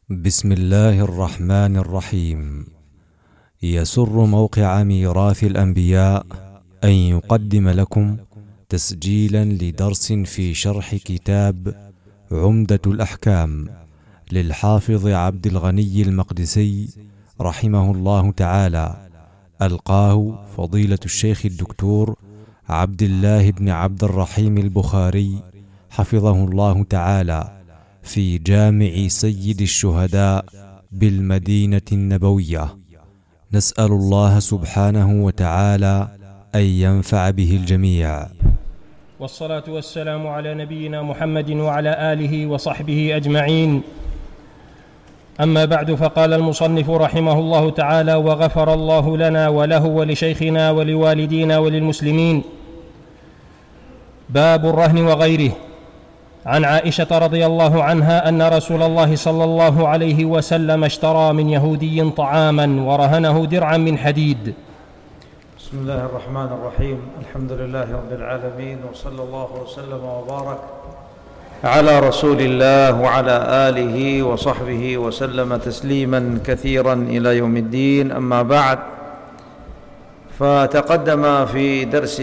بسم الله الرحمن الرحيم. يسر موقع ميراث الأنبياء أن يقدم لكم تسجيلا لدرس في شرح كتاب عمدة الأحكام للحافظ عبد الغني المقدسي رحمه الله تعالى، ألقاه فضيلة الشيخ الدكتور عبد الله بن عبد الرحيم البخاري حفظه الله تعالى في جامع سيد الشهداء بالمدينة النبوية. نسأل الله سبحانه وتعالى أن ينفع به الجميع. والصلاة والسلام على نبينا محمد وعلى آله وصحبه أجمعين. أما بعد، فقال المصنف رحمه الله تعالى: وغفر الله لنا وله ولشيخنا ولوالدينا وللمسلمين. باب الرهن وغيره. عن عائشة رضي الله عنها أن رسول الله صلى الله عليه وسلم اشترى من يهودي طعاما ورهنه درعا من حديد. بسم الله الرحمن الرحيم. الحمد لله رب العالمين، وصلى الله وسلم وبارك على رسول الله وعلى آله وصحبه وسلم تسليما كثيرا إلى يوم الدين. أما بعد، فتقدم في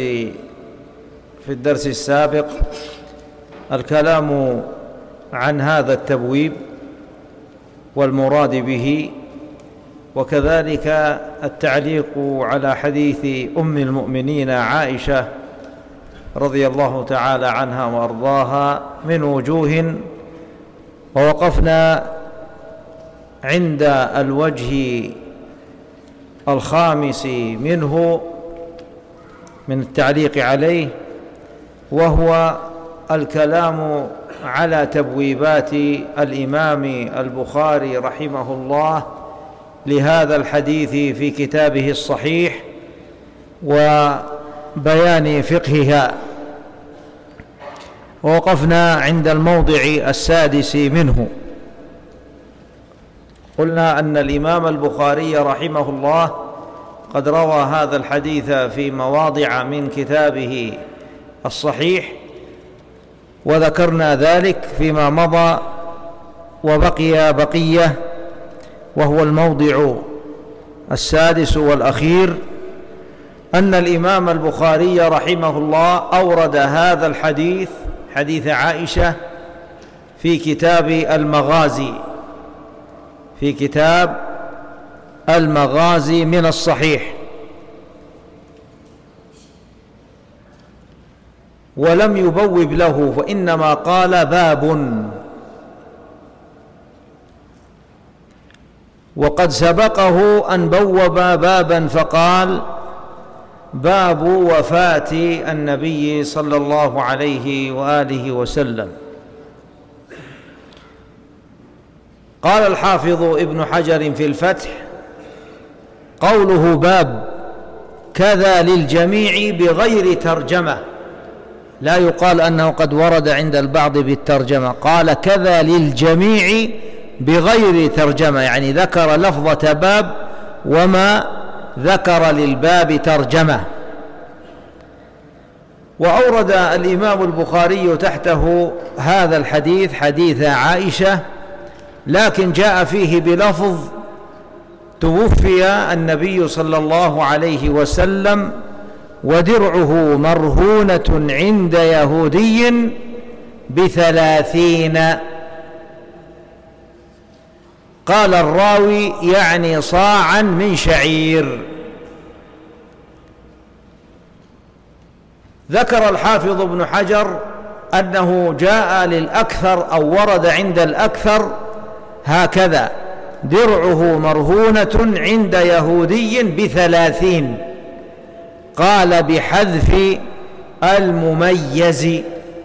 الدرس السابق الكلام عن هذا التبويب والمراد به، وكذلك التعليق على حديث أم المؤمنين عائشة رضي الله تعالى عنها وأرضاها من وجوه، ووقفنا عند الوجه الخامس منه من التعليق عليه، وهو الكلام على تبويبات الإمام البخاري رحمه الله لهذا الحديث في كتابه الصحيح وبيان فقهها. ووقفنا عند الموضع السادس منه. قلنا أن الإمام البخاري رحمه الله قد روى هذا الحديث في مواضع من كتابه الصحيح، وذكرنا ذلك فيما مضى، وبقي بقية وهو الموضع السادس والأخير، أن الإمام البخاري رحمه الله أورد هذا الحديث، حديث عائشة، في كتاب المغازي من الصحيح، ولم يبوب له، فإنما قال باب. وقد سبقه أن بوب بابا فقال: باب وفاة النبي صلى الله عليه وآله وسلم. قال الحافظ ابن حجر في الفتح: قوله باب كذا للجميع بغير ترجمة، لا يقال أنه قد ورد عند البعض بالترجمة، قال كذا للجميع بغير ترجمة، يعني ذكر لفظة باب وما ذكر للباب ترجمة. وأورد الإمام البخاري تحته هذا الحديث، حديث عائشة، لكن جاء فيه بلفظ: توفي النبي صلى الله عليه وسلم ودرعه مرهونة عند يهودي ب30. قال الراوي: يعني صاعا من شعير. ذكر الحافظ ابن حجر أنه جاء للأكثر أو ورد عند الأكثر هكذا: درعه مرهونة عند يهودي ب30. قال بحذف المميز،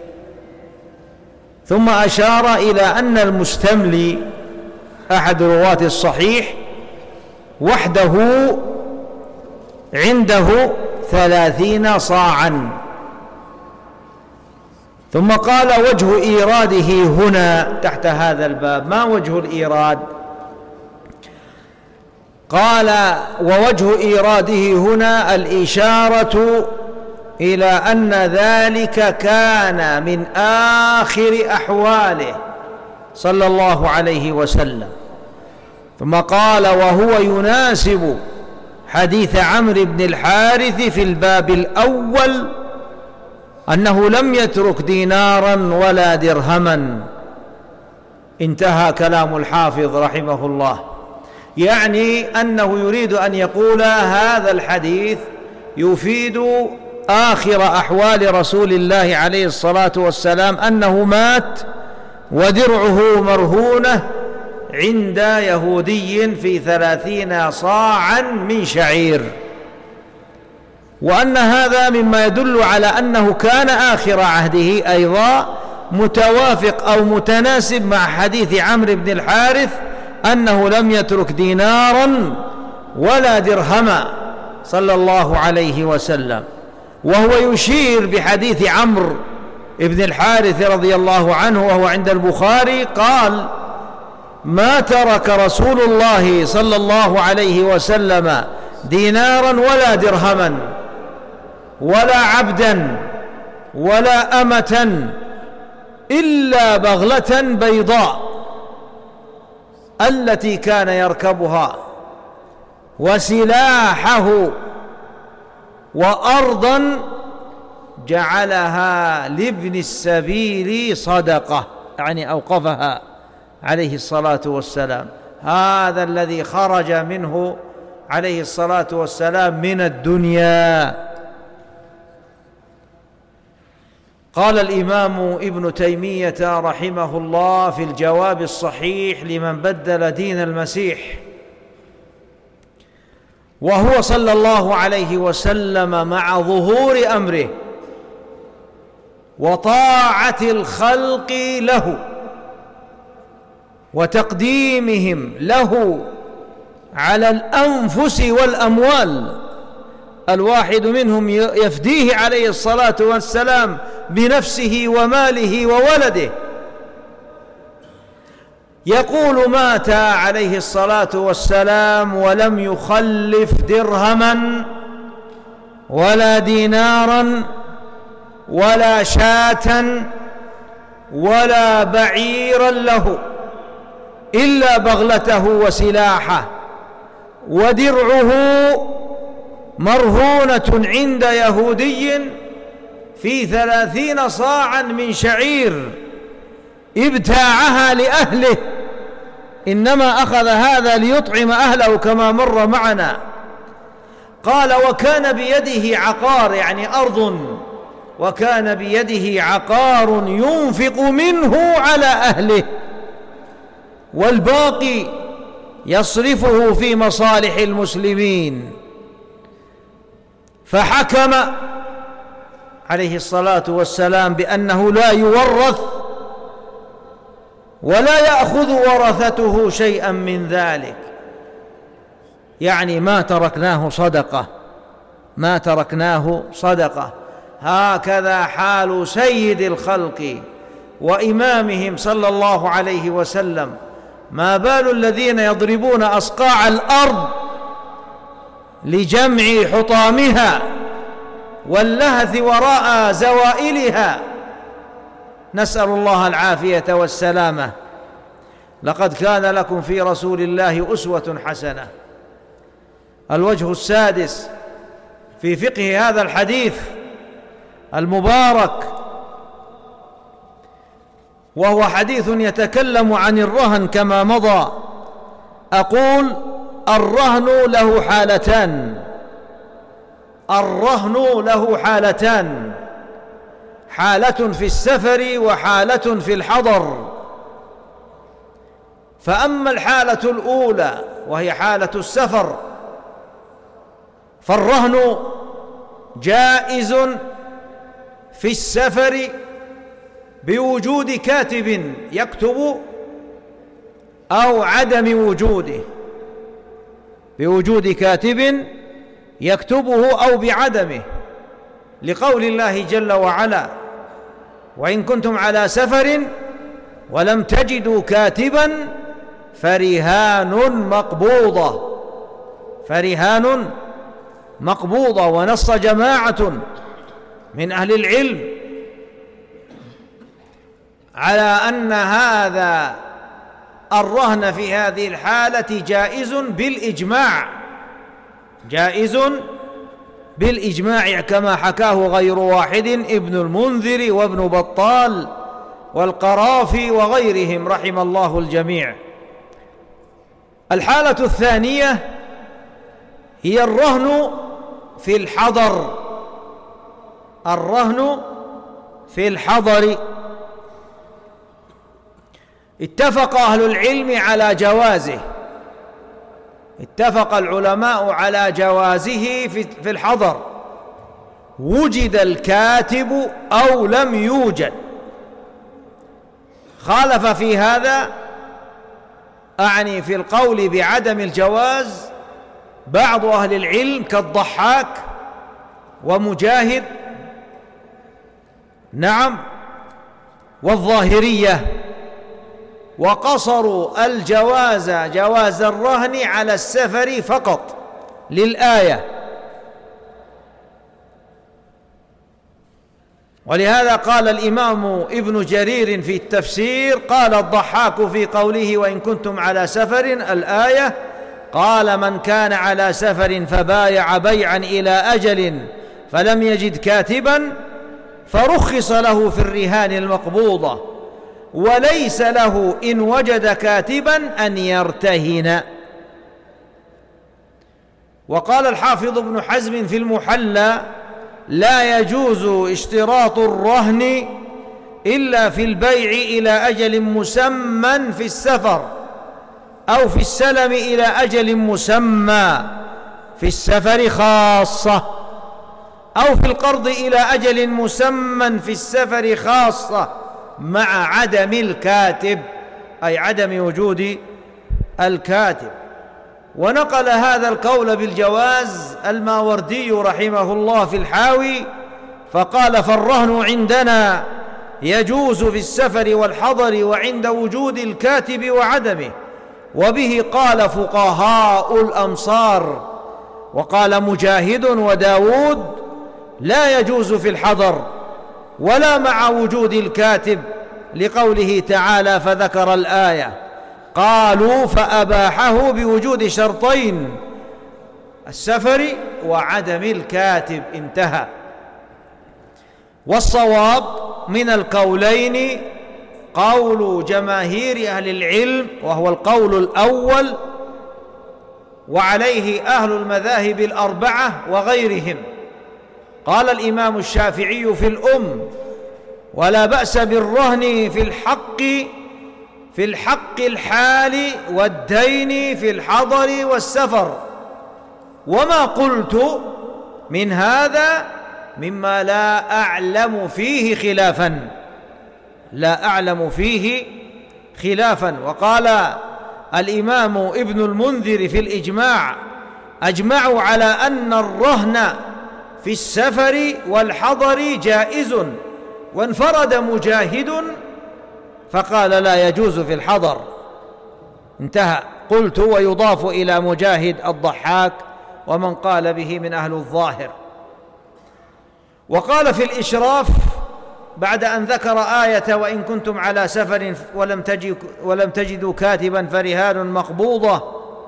ثم أشار إلى أن المستملي أحد رواة الصحيح وحده عنده 30 صاعا. ثم قال: وجه إيراده هنا تحت هذا الباب، ما وجه الإيراد؟ قال: ووجه إيراده هنا الإشارة إلى أن ذلك كان من آخر أحواله صلى الله عليه وسلم، ثم قال: وهو يناسب حديث عمرو بن الحارث في الباب الأول أنه لم يترك دينارا ولا درهما. انتهى كلام الحافظ رحمه الله. يعني أنه يريد أن يقول هذا الحديث يفيد آخر أحوال رسول الله عليه الصلاة والسلام، أنه مات ودرعه مرهونة عند يهودي في 30 صاعا من شعير، وأن هذا مما يدل على أنه كان آخر عهده أيضا متوافق أو متناسب مع حديث عمرو بن الحارث أنه لم يترك دينارا ولا درهما صلى الله عليه وسلم. وهو يشير بحديث عمرو بن الحارث رضي الله عنه وهو عند البخاري قال: ما ترك رسول الله صلى الله عليه وسلم دينارا ولا درهما ولا عبدا ولا أمة إلا بغلة بيضاء التي كان يركبها، وسلاحه، وأرضا جعلها لابن السبيل صدقة، يعني أوقفها عليه الصلاة والسلام. هذا الذي خرج منه عليه الصلاة والسلام من الدنيا. قال الإمام ابن تيمية رحمه الله في الجواب الصحيح لمن بدل دين المسيح: وهو صلى الله عليه وسلم مع ظهور أمره وطاعة الخلق له وتقديمهم له على الأنفس والأموال، الواحد منهم يفديه عليه الصلاة والسلام بنفسه وماله وولده. يقول: مات عليه الصلاة والسلام ولم يخلف درهما ولا دينارا ولا شاة ولا بعيرا له إلا بغلته وسلاحه، ودرعه مرهونة عند يهودي في 30 صاعا من شعير ابتاعها لأهله، إنما أخذ هذا ليطعم أهله كما مر معنا. قال: وكان بيده عقار، يعني أرض، وكان بيده عقار ينفق منه على أهله، والباقي يصرفه في مصالح المسلمين. فحكم عليه الصلاة والسلام بأنه لا يورث ولا يأخذ ورثته شيئا من ذلك، يعني ما تركناه صدقة، ما تركناه صدقة. هكذا حال سيد الخلق وإمامهم صلى الله عليه وسلم. ما بال الذين يضربون أصقاع الأرض لجمع حطامها واللهث وراء زوائلها، نسأل الله العافية والسلامة. لقد كان لكم في رسول الله أسوة حسنة. الوجه السادس في فقه هذا الحديث المبارك، وهو حديث يتكلم عن الرهن كما مضى. أقول: الرهن له حالتان، الرهن له حالتان، حالة في السفر وحالة في الحضر. فأما الحالة الأولى وهي حالة السفر فالرهن جائز في السفر بوجود كاتب يكتب أو عدم وجوده، بوجود كاتب يكتبه أو بعدمه، لقول الله جل وعلا: وإن كنتم على سفر ولم تجدوا كاتبا فرهان مقبوضة، فرهان مقبوضة. ونص جماعة من أهل العلم على أن هذا الرهن في هذه الحالة جائز بالإجماع، جائز بالإجماع كما حكاه غير واحد، ابن المنذر وابن بطال والقرافي وغيرهم رحم الله الجميع. الحالة الثانية هي الرهن في الحضر، الرهن في الحضر. اتفق أهل العلم على جوازه، اتفق العلماء على جوازه في الحضر، وجد الكاتب أو لم يوجد. خالف في هذا، أعني في القول بعدم الجواز، بعض أهل العلم كالضحاك ومجاهد نعم والظاهرية، وقصروا الجواز جواز الرهن على السفر فقط للآية. ولهذا قال الإمام ابن جرير في التفسير، قال الضحاك في قوله وإن كنتم على سفر الآية، قال من كان على سفر فبايع بيعا إلى أجل فلم يجد كاتبا فرخص له في الرهان المقبوضة، وليس له إن وجد كاتبا أن يرتهن. وقال الحافظ ابن حزم في المحلى لا يجوز اشتراط الرهن إلا في البيع إلى أجل مسمى في السفر، أو في السلم إلى أجل مسمى في السفر خاصة، أو في القرض إلى أجل مسمى في السفر خاصة مع عدم الكاتب، أي عدم وجود الكاتب. ونقل هذا القول بالجواز الماوردي رحمه الله في الحاوي، فقال فالرهن عندنا يجوز في السفر والحضر وعند وجود الكاتب وعدمه، وبه قال فقهاء الأمصار. وقال مجاهد وداود لا يجوز في الحضر ولا مع وجود الكاتب، لقوله تعالى فذكر الآية، قالوا فأباحه بوجود شرطين السفر وعدم الكاتب، انتهى. والصواب من القولين قول جماهير أهل العلم، وهو القول الأول، وعليه أهل المذاهب الأربعة وغيرهم. قال الإمام الشافعي في الأم ولا بأس بالرهن في الحق الحال والدين في الحضر والسفر. وما قلت من هذا مما لا أعلم فيه خلافا، لا أعلم فيه خلافا. وقال الإمام ابن المنذر في الإجماع أجمعوا على أن الرهن في السفر والحضر جائز، وانفرد مجاهد فقال لا يجوز في الحضر، انتهى. قلت ويضاف إلى مجاهد الضحاك ومن قال به من أهل الظاهر. وقال في الإشراف بعد أن ذكر آية وإن كنتم على سفر ولم تجدوا كاتبا فرهان مقبوضة،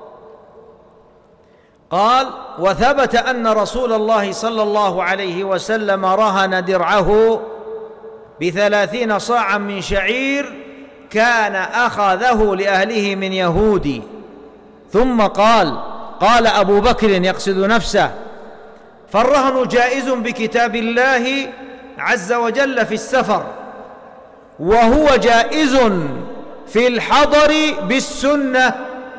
قال وثبت أن رسول الله صلى الله عليه وسلم رهن درعه ب30 صاعا من شعير كان أخذه لأهله من يهودي. ثم قال أبو بكر يقصد نفسه فالرهن جائز بكتاب الله عز وجل في السفر، وهو جائز في الحضر بالسنة،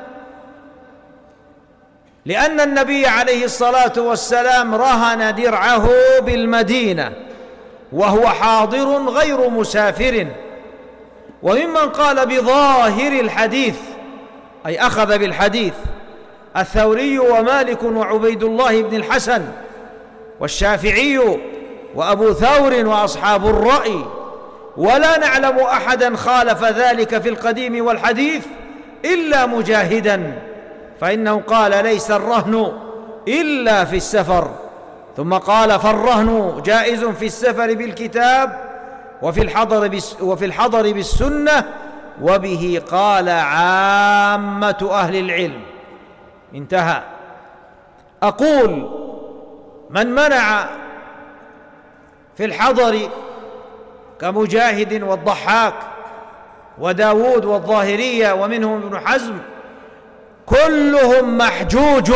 لأن النبي عليه الصلاة والسلام رهن درعه بالمدينة وهو حاضر غير مسافر. وممن قال بظاهر الحديث أي أخذ بالحديث الثوري ومالك وعبيد الله بن الحسن والشافعي وأبو ثور وأصحاب الرأي، ولا نعلم أحدا خالف ذلك في القديم والحديث إلا مجاهدا، فإنه قال ليس الرهن إلا في السفر. ثم قال فالرهن جائز في السفر بالكتاب وفي الحضر بالسنة، وبه قال عامة أهل العلم. انتهى. أقول من منع في الحضر كمجاهد والضحاك وداود والظاهرية ومنهم ابن حزم كلهم محجوج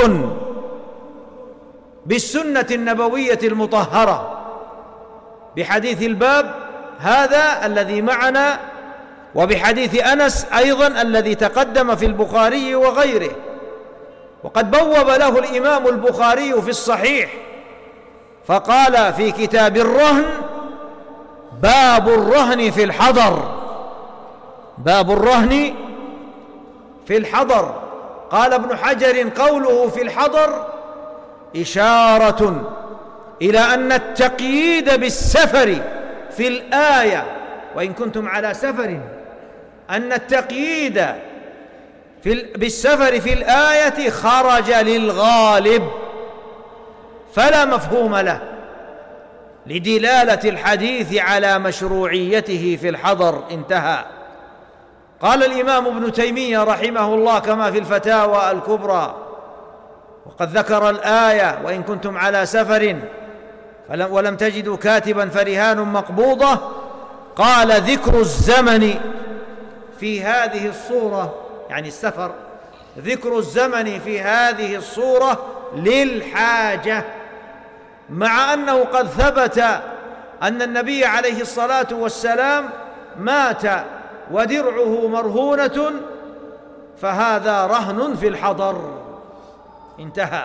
بالسنة النبوية المطهرة بحديث الباب هذا الذي معنا، وبحديث أنس أيضا الذي تقدم في البخاري وغيره. وقد بوب له الإمام البخاري في الصحيح فقال في كتاب الرهن: باب الرهن في الحضر. باب الرهن في الحضر. قال ابن حجر: قوله في الحضر إشارة إلى أن التقييد بالسفر في الآية، وإن كنتم على سفر، أن التقييد بالسفر في الآية خرج للغالب فلا مفهوم له لدلالة الحديث على مشروعيته في الحضر. انتهى. قال الإمام ابن تيمية رحمه الله كما في الفتاوى الكبرى، وقد ذكر الآية: وإن كنتم على سفر ولم تجدوا كاتبا فرهان مقبوضة. قال: ذكر الزمن في هذه الصورة، يعني السفر، ذكر الزمن في هذه الصورة للحاجة، مع أنه قد ثبت أن النبي عليه الصلاة والسلام مات ودرعه مرهونة، فهذا رهن في الحضر. انتهى.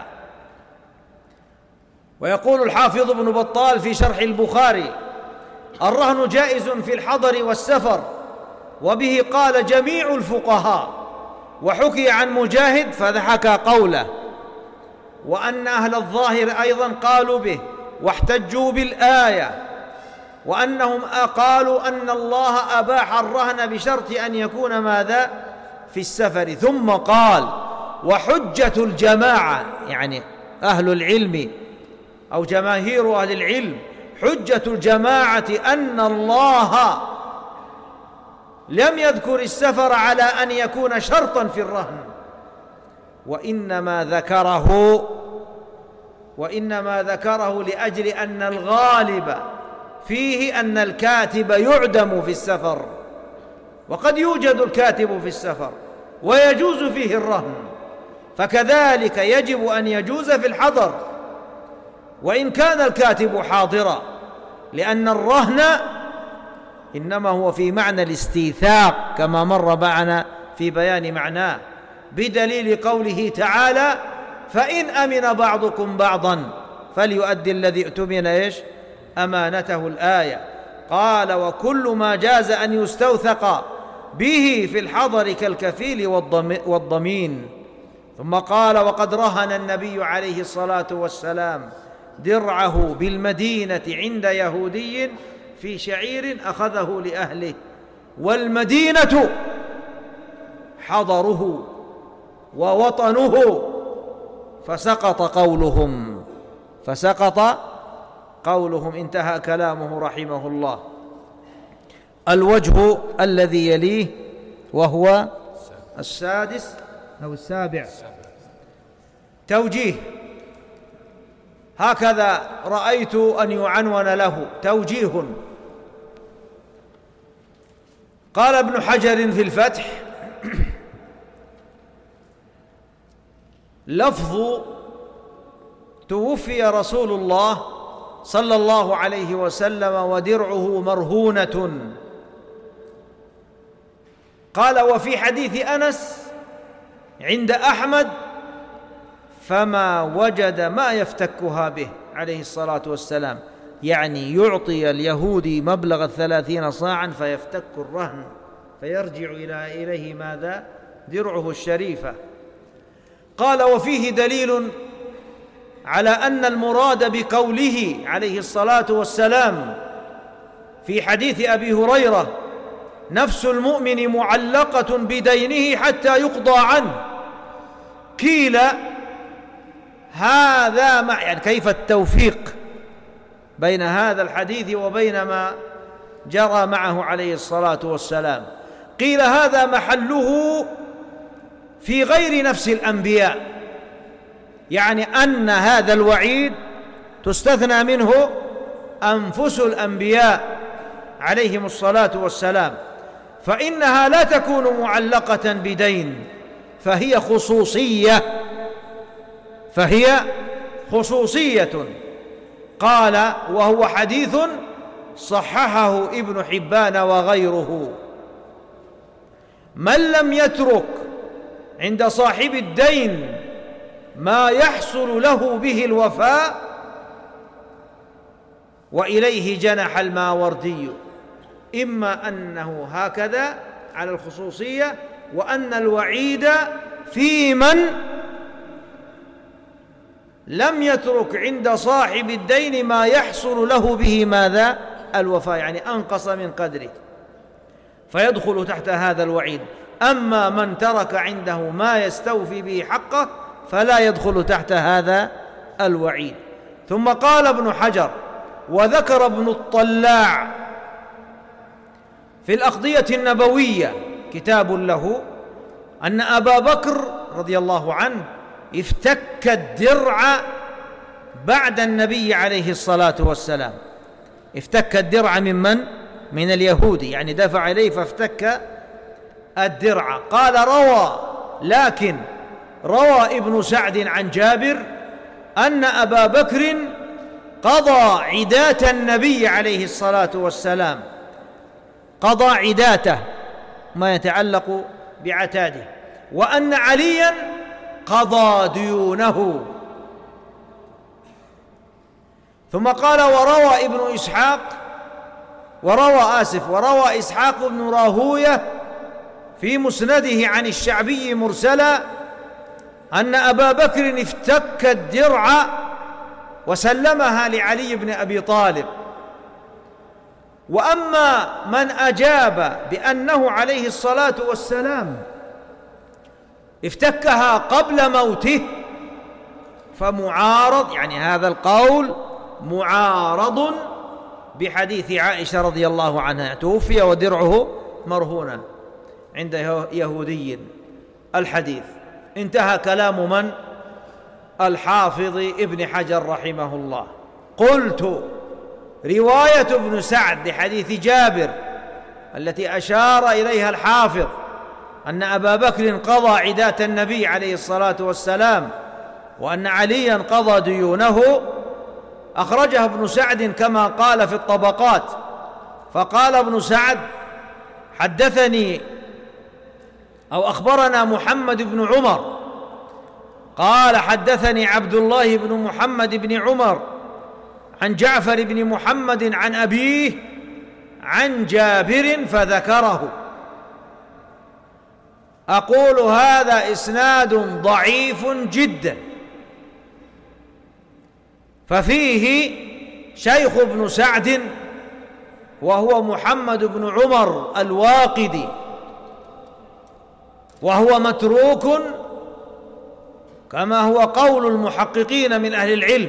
ويقول الحافظ ابن بطال في شرح البخاري: الرهن جائز في الحضر والسفر، وبه قال جميع الفقهاء. وحكي عن مجاهد فضحك قوله، وأن أهل الظاهر أيضا قالوا به واحتجوا بالآية، وأنهم قالوا أن الله أباح الرهن بشرط أن يكون ماذا؟ في السفر. ثم قال: وحجة الجماعة، يعني أهل العلم أو جماهير أهل العلم، حجة الجماعة أن الله لم يذكر السفر على أن يكون شرطا في الرهن، وإنما ذكره لأجل أن الغالب فيه أن الكاتب يعدم في السفر، وقد يوجد الكاتب في السفر ويجوز فيه الرهن، فكذلك يجب أن يجوز في الحضر وإن كان الكاتب حاضرا، لأن الرهن إنما هو في معنى الاستيثاق كما مر معنا في بيان معناه، بدليل قوله تعالى: فإن أمن بعضكم بعضا فليؤدي الذي اؤتمن أمانته. الآية. قال: وكل ما جاز أن يستوثق به في الحضر كالكفيل والضمين. ثم قال: وقد رهن النبي عليه الصلاة والسلام درعه بالمدينة عند يهودي في شعير أخذه لأهله، والمدينة حضره ووطنه، فسقط قولهم. انتهى كلامه رحمه الله. الوجه الذي يليه وهو السادس أو السابع، توجيه. هكذا رأيت أن يعنون له توجيه. قال ابن حجر في الفتح: لفظ توفي رسول الله صلى الله عليه وسلم ودرعه مرهونة. قال: وفي حديث أنس عند أحمد: فما وجد ما يفتكها به عليه الصلاة والسلام، يعني يعطي اليهودي مبلغ 30 صاعا فيفتك الرهن فيرجع إليه ماذا؟ درعه الشريفة. قال: وفيه دليل على أن المراد بقوله عليه الصلاة والسلام في حديث أبي هريرة: نفس المؤمن معلقة بدينه حتى يقضى عنه. قيل: هذا يعني كيف التوفيق بين هذا الحديث وبين ما جرى معه عليه الصلاة والسلام؟ قيل هذا محله في غير نفس الأنبياء، يعني أن هذا الوعيد تستثنى منه أنفس الأنبياء عليهم الصلاة والسلام، فإنها لا تكون معلقة بدين، فهي خصوصية. قال وهو حديث صححه ابن حبان وغيره: من لم يترك عند صاحب الدين ما يحصل له به الوفاء، وإليه جنح الماوردي، إما أنه هكذا على الخصوصية، وأن الوعيد في من لم يترك عند صاحب الدين ما يحصل له به ماذا؟ الوفاء، يعني أنقص من قدره، فيدخل تحت هذا الوعيد. أما من ترك عنده ما يستوفي به حقه فلا يدخل تحت هذا الوعيد. ثم قال ابن حجر: وذكر ابن الطلاع في الأقضية النبوية كتاب له أن أبا بكر رضي الله عنه افتك الدرع بعد النبي عليه الصلاة والسلام. افتك الدرع من اليهودي، يعني دفع إليه فافتك الدرع. قال لكن روى ابن سعد عن جابر أن أبا بكر قضى عداة النبي عليه الصلاة والسلام، قضى عداته ما يتعلق بعتاده، وأن عليا قضى ديونه. ثم قال وروى إسحاق بن راهوية في مسنده عن الشعبي مرسلا أن أبا بكر افتك الدرع وسلمها لعلي بن أبي طالب. وأما من أجاب بأنه عليه الصلاة والسلام افتكها قبل موته فمعارض، يعني هذا القول معارض بحديث عائشة رضي الله عنها: توفي ودرعه مرهونا عند يهودي. الحديث انتهى كلام من؟ الحافظ ابن حجر رحمه الله. قلت: رواية ابن سعد لحديث جابر التي أشار إليها الحافظ أن أبا بكر قضى عداة النبي عليه الصلاة والسلام وأن عليا قضى ديونه، أخرجها ابن سعد كما قال في الطبقات. فقال ابن سعد: حدثني أو أخبرنا محمد بن عمر قال حدثني عبد الله بن محمد بن عمر عن جعفر بن محمد عن أبيه عن جابر فذكره. أقول هذا إسناد ضعيف جدا، ففيه شيخ ابن سعد وهو محمد بن عمر الواقدي، وهو متروك كما هو قول المحققين من أهل العلم.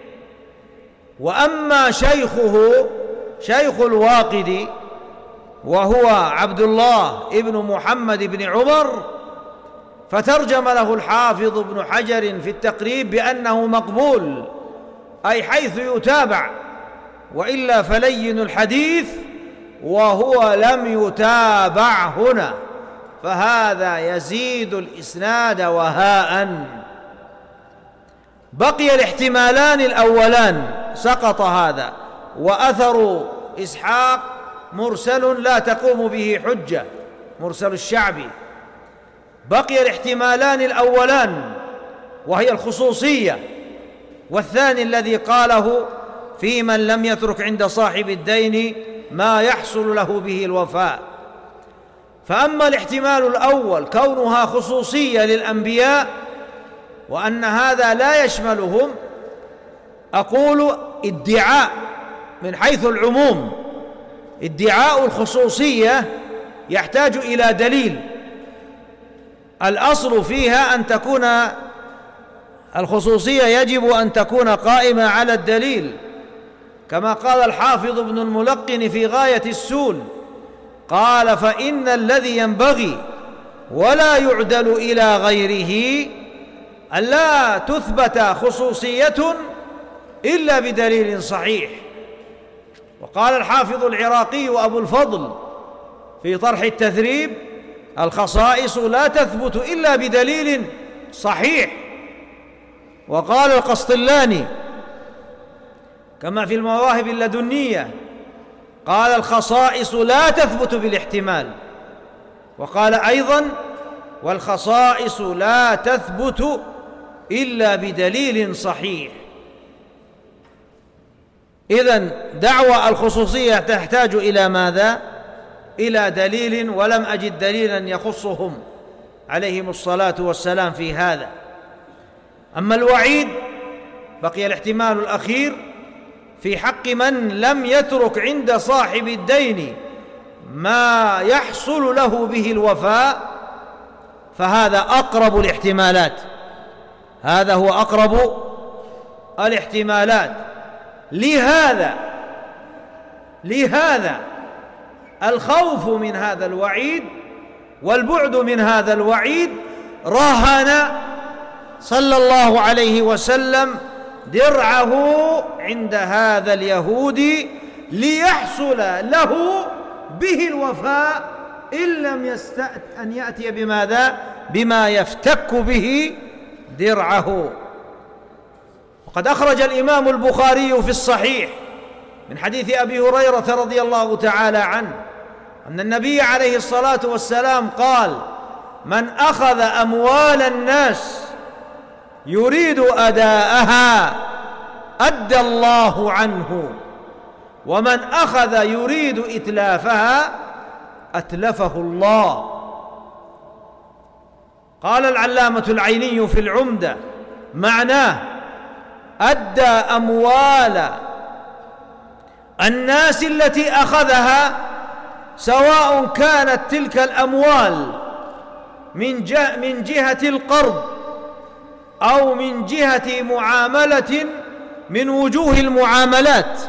وأما شيخه شيخ الواقدي وهو عبد الله ابن محمد بن عمر، فترجم له الحافظ ابن حجر في التقريب بأنه مقبول، أي حيث يتابع، وإلا فلين الحديث وهو لم يتابع هنا، فهذا يزيد الإسناد وهاء. بقي الاحتمالان الأولان، سقط هذا، وأثر إسحاق مرسل لا تقوم به حجة، مرسل الشعبي. بقي الاحتمالان الأولان وهي الخصوصية، والثاني الذي قاله في من لم يترك عند صاحب الدين ما يحصل له به الوفاء. فأما الاحتمال الأول كونها خصوصية للأنبياء وأن هذا لا يشملهم، أقول ادعاء من حيث العموم، ادعاء الخصوصية يحتاج إلى دليل. الأصل فيها أن تكون الخصوصية يجب أن تكون قائمة على الدليل، كما قال الحافظ ابن الملقن في غاية السول: قال: فإن الذي ينبغي ولا يعدل إلى غيره ألا تثبت خصوصية إلا بدليل صحيح. وقال الحافظ العراقي وأبو الفضل في طرح التثريب: الخصائص لا تثبت إلا بدليل صحيح. وقال القسطلاني كما في المواهب اللدنية، قال: الخصائص لا تثبت بالاحتمال. وقال أيضا: والخصائص لا تثبت إلا بدليل صحيح. إذن دعوى الخصوصية تحتاج إلى ماذا؟ إلى دليل، ولم أجد دليلا يخصهم عليهم الصلاة والسلام في هذا. أما الوعيد بقي الاحتمال الأخير في حق من لم يترك عند صاحب الدين ما يحصل له به الوفاء، فهذا أقرب الاحتمالات، هذا هو أقرب الاحتمالات. لهذا الخوف من هذا الوعيد والبعد من هذا الوعيد رهن صلى الله عليه وسلم درعه عند هذا اليهودي ليحصل له به الوفاء، إن لم يستأت أن يأتي بماذا؟ بما يفتك به درعه. وقد أخرج الإمام البخاري في الصحيح من حديث أبي هريرة رضي الله تعالى عنه أن النبي عليه الصلاة والسلام قال: من أخذ أموال الناس يريد أداءها أدى الله عنه، ومن أخذ يريد إتلافها أتلفه الله. قال العلامة العيني في العمدة: معناه أدى أموال الناس التي أخذها، سواء كانت تلك الأموال من جهة القرض أو من جهة معاملة من وجوه المعاملات.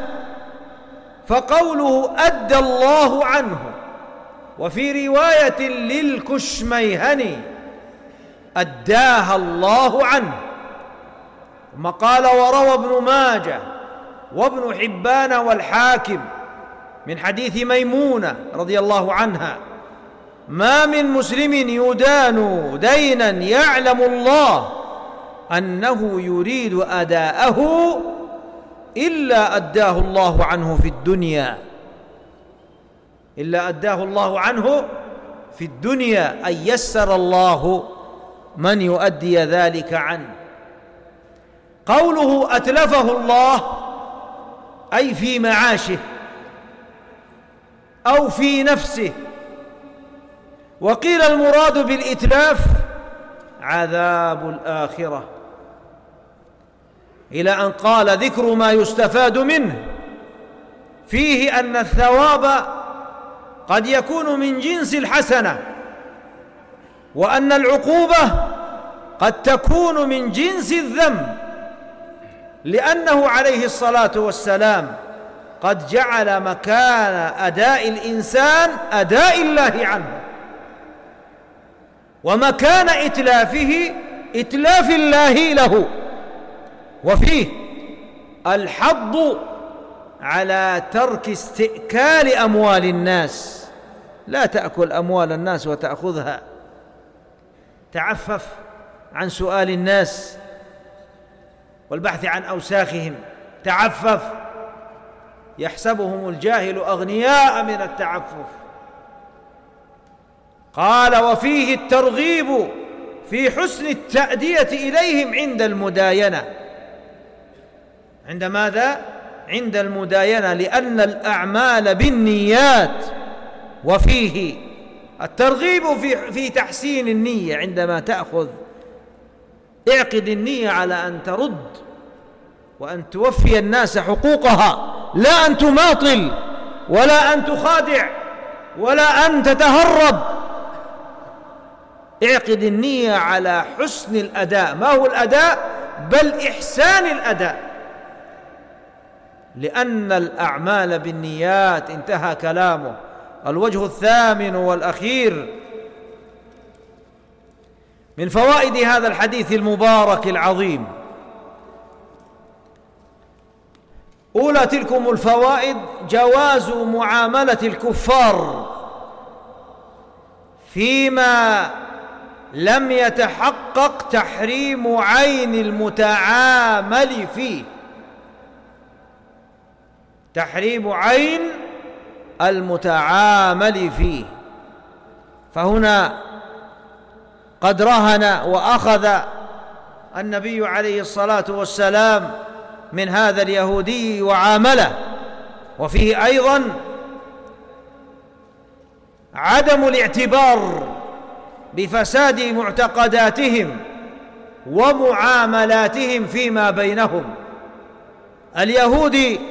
فقوله أدى الله عنه، وفي رواية للكشميهني أداها الله عنه. ثم قال: وروى ابن ماجه وابن حبان والحاكم من حديث ميمونة رضي الله عنها: ما من مسلم يدان دينا يعلم الله أنه يريد أداءه إلا أداه الله عنه في الدنيا، إلا أداه الله عنه في الدنيا، أي يسر الله من يؤدي ذلك عنه. قوله أتلفه الله أي في معاشه أو في نفسه. وقيل المراد بالإتلاف عذاب الآخرة، إلى أن قال: ذكر ما يستفاد منه فيه أن الثواب قد يكون من جنس الحسنة، وأن العقوبة قد تكون من جنس الذنب، لأنه عليه الصلاة والسلام قد جعل مكان أداء الإنسان أداء الله عنه، ومكان إتلافه إتلاف الله له. وفيه الحض على ترك استئكال أموال الناس، لا تأكل أموال الناس وتأخذها، تعفف عن سؤال الناس والبحث عن أوساخهم، تعفف. يحسبهم الجاهل أغنياء من التعفف. قال: وفيه الترغيب في حسن التأدية إليهم عند المداينة. عند ماذا؟ عند المداينة، لأن الأعمال بالنيات، وفيه الترغيب في تحسين النية. عندما تأخذ اعقد النية على أن ترد وأن توفي الناس حقوقها، لا أن تماطل ولا أن تخادع ولا أن تتهرب. اعقد النية على حسن الأداء. ما هو الأداء؟ بل إحسان الأداء، لأن الأعمال بالنيات، انتهى كلامه. الوجه الثامن والأخير من فوائد هذا الحديث المبارك العظيم. أولى تلكم الفوائد جواز معاملة الكفار فيما لم يتحقق تحريم عين المتعامل فيه، تحريم عين المتعامل فيه. فهنا قد رهن وأخذ النبي عليه الصلاة والسلام من هذا اليهودي وعامله. وفيه أيضا عدم الاعتبار بفساد معتقداتهم ومعاملاتهم فيما بينهم. اليهودي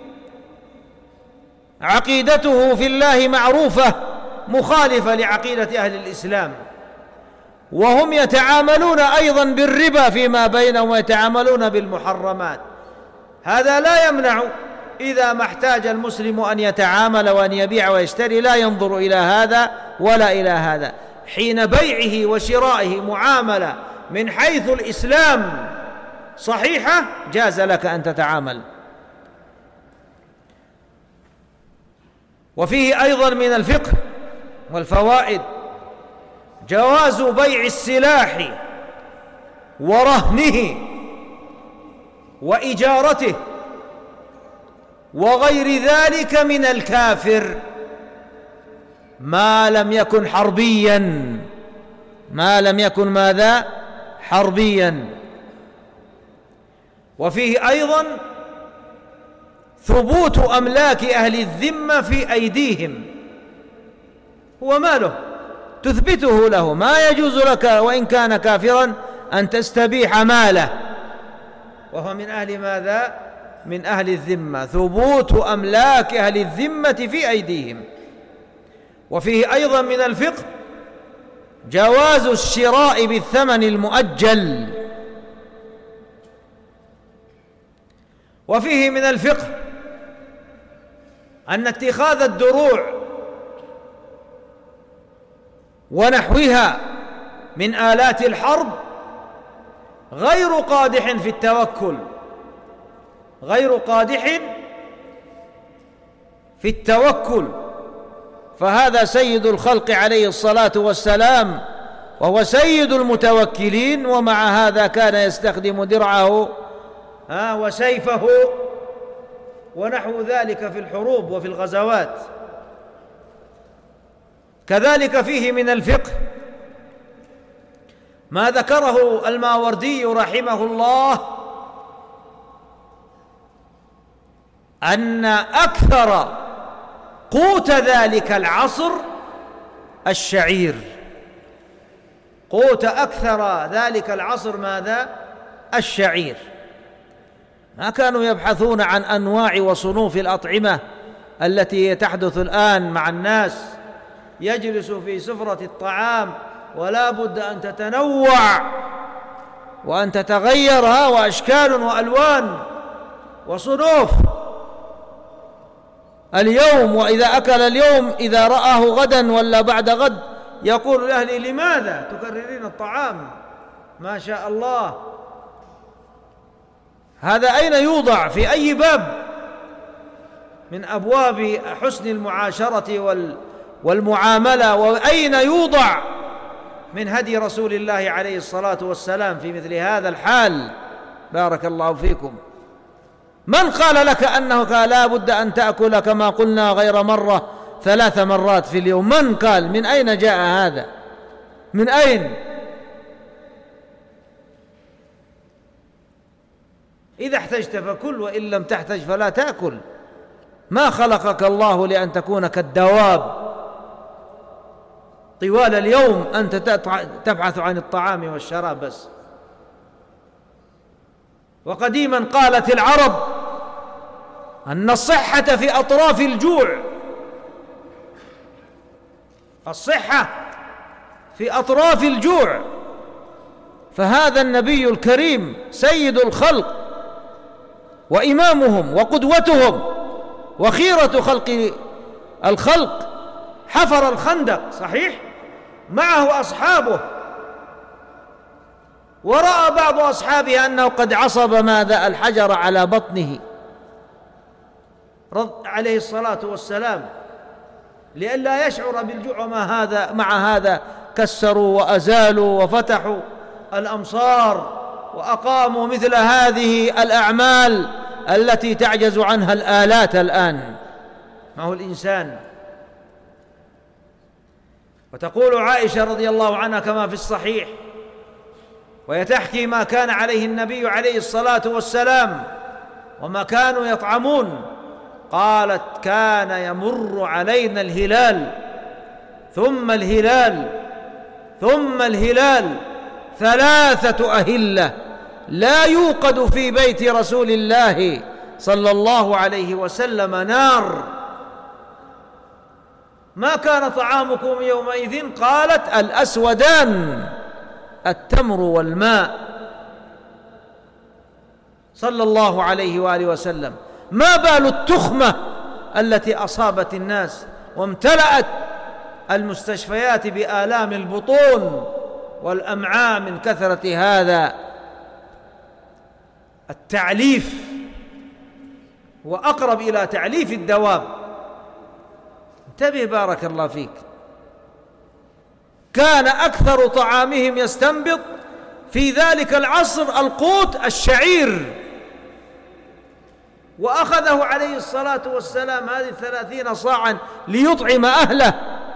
عقيدته في الله معروفة مخالفة لعقيدة أهل الإسلام، وهم يتعاملون أيضا بالربا فيما بينهم ويتعاملون بالمحرمات. هذا لا يمنع إذا ما احتاج المسلم أن يتعامل وأن يبيع ويشتري لا ينظر إلى هذا ولا إلى هذا. حين بيعه وشرائه معاملة من حيث الإسلام صحيحة جاز لك أن تتعامل. وفيه أيضا من الفقه والفوائد جواز بيع السلاح ورهنه وإجارته وغير ذلك من الكافر ما لم يكن حربيا، ما لم يكن ماذا؟ حربيا. وفيه أيضا ثبوت أملاك أهل الذمة في أيديهم، هو ماله تثبته له، ما يجوز لك وإن كان كافرا أن تستبيح ماله، وهو من أهل ماذا؟ من أهل الذمة. ثبوت أملاك أهل الذمة في أيديهم. وفيه أيضا من الفقه جواز الشراء بالثمن المؤجل. وفيه من الفقه أن اتخاذ الدروع ونحوها من آلات الحرب غير قادح في التوكل، غير قادح في التوكل. فهذا سيد الخلق عليه الصلاة والسلام وهو سيد المتوكلين، ومع هذا كان يستخدم درعه وسيفه ونحو ذلك في الحروب وفي الغزوات. كذلك فيه من الفقه ما ذكره الماوردي رحمه الله أن أكثر قوت ذلك العصر الشعير. قوت أكثر ذلك العصر ماذا؟ الشعير. ما كانوا يبحثون عن أنواع وصنوف الأطعمة التي تحدث الآن مع الناس، يجلس في سفرة الطعام ولا بد أن تتنوع وأن تتغير وأشكال وألوان وصنوف اليوم. وإذا أكل اليوم إذا رآه غدا ولا بعد غد يقول لأهله لماذا تكررين الطعام؟ ما شاء الله. هذا أين يوضع؟ في أي باب من أبواب حسن المعاشرة والمعاملة؟ وأين يوضع من هدي رسول الله عليه الصلاة والسلام في مثل هذا الحال؟ بارك الله فيكم. من قال لك أنه لا بد أن تأكل كما قلنا غير مرة 3 مرات في اليوم؟ من قال؟ من أين جاء هذا؟ من أين؟ إذا احتجت فكل وإن لم تحتج فلا تأكل. ما خلقك الله لأن تكون كالدواب طوال اليوم أنت تبحث عن الطعام والشراب بس. وقديما قالت العرب أن الصحة في أطراف الجوع، الصحة في أطراف الجوع. فهذا النبي الكريم سيد الخلق وإمامهم وقدوتهم وخيرة خلق الخلق حفر الخندق صحيح معه أصحابه، ورأى بعض أصحابه أنه قد عصب ماذا الحجر على بطنه عليه الصلاة والسلام لئلا يشعر بالجوع، مع هذا كسروا وأزالوا وفتحوا الأمصار وأقاموا مثل هذه الأعمال التي تعجز عنها الآلات الآن. ما هو الإنسان. وتقول عائشة رضي الله عنها كما في الصحيح وهي تحكي ما كان عليه النبي عليه الصلاة والسلام وما كانوا يطعمون، قالت كان يمر علينا الهلال ثم الهلال ثم الهلال 3 أهلة لا يوقد في بيت رسول الله صلى الله عليه وسلم نار. ما كان طعامكم يومئذ؟ قالت الأسودان التمر والماء، صلى الله عليه وآله وسلم. ما بال التخمة التي أصابت الناس وامتلأت المستشفيات بآلام البطون والأمعاء من كثرة هذا التعليف، وأقرب إلى تعليف الدواب. انتبه بارك الله فيك. كان أكثر طعامهم يستنبط في ذلك العصر القوت الشعير، وأخذه عليه الصلاة والسلام هذه 30 صاعا ليطعم أهله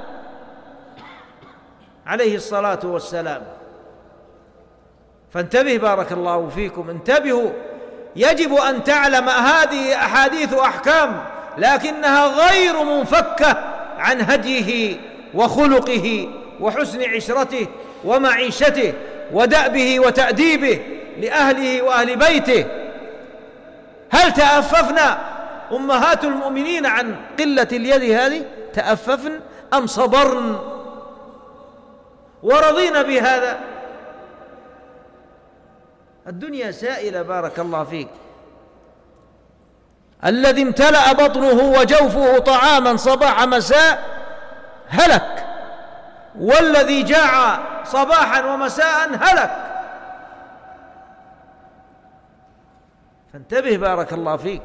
عليه الصلاة والسلام. فانتبه بارك الله فيكم، انتبهوا. يجب أن تعلم هذه أحاديث أحكام، لكنها غير منفكة عن هديه وخلقه وحسن عشرته ومعيشته ودأبه وتأديبه لأهله وأهل بيته. هل تأففنا أمهات المؤمنين عن قلة اليد هذه؟ تأففن أم صبرن ورضينا بهذا؟ الدنيا سائلة بارك الله فيك. الذي امتلأ بطنه وجوفه طعاما صباح مساء هلك، والذي جاع صباحا ومساء هلك. فانتبه بارك الله فيك.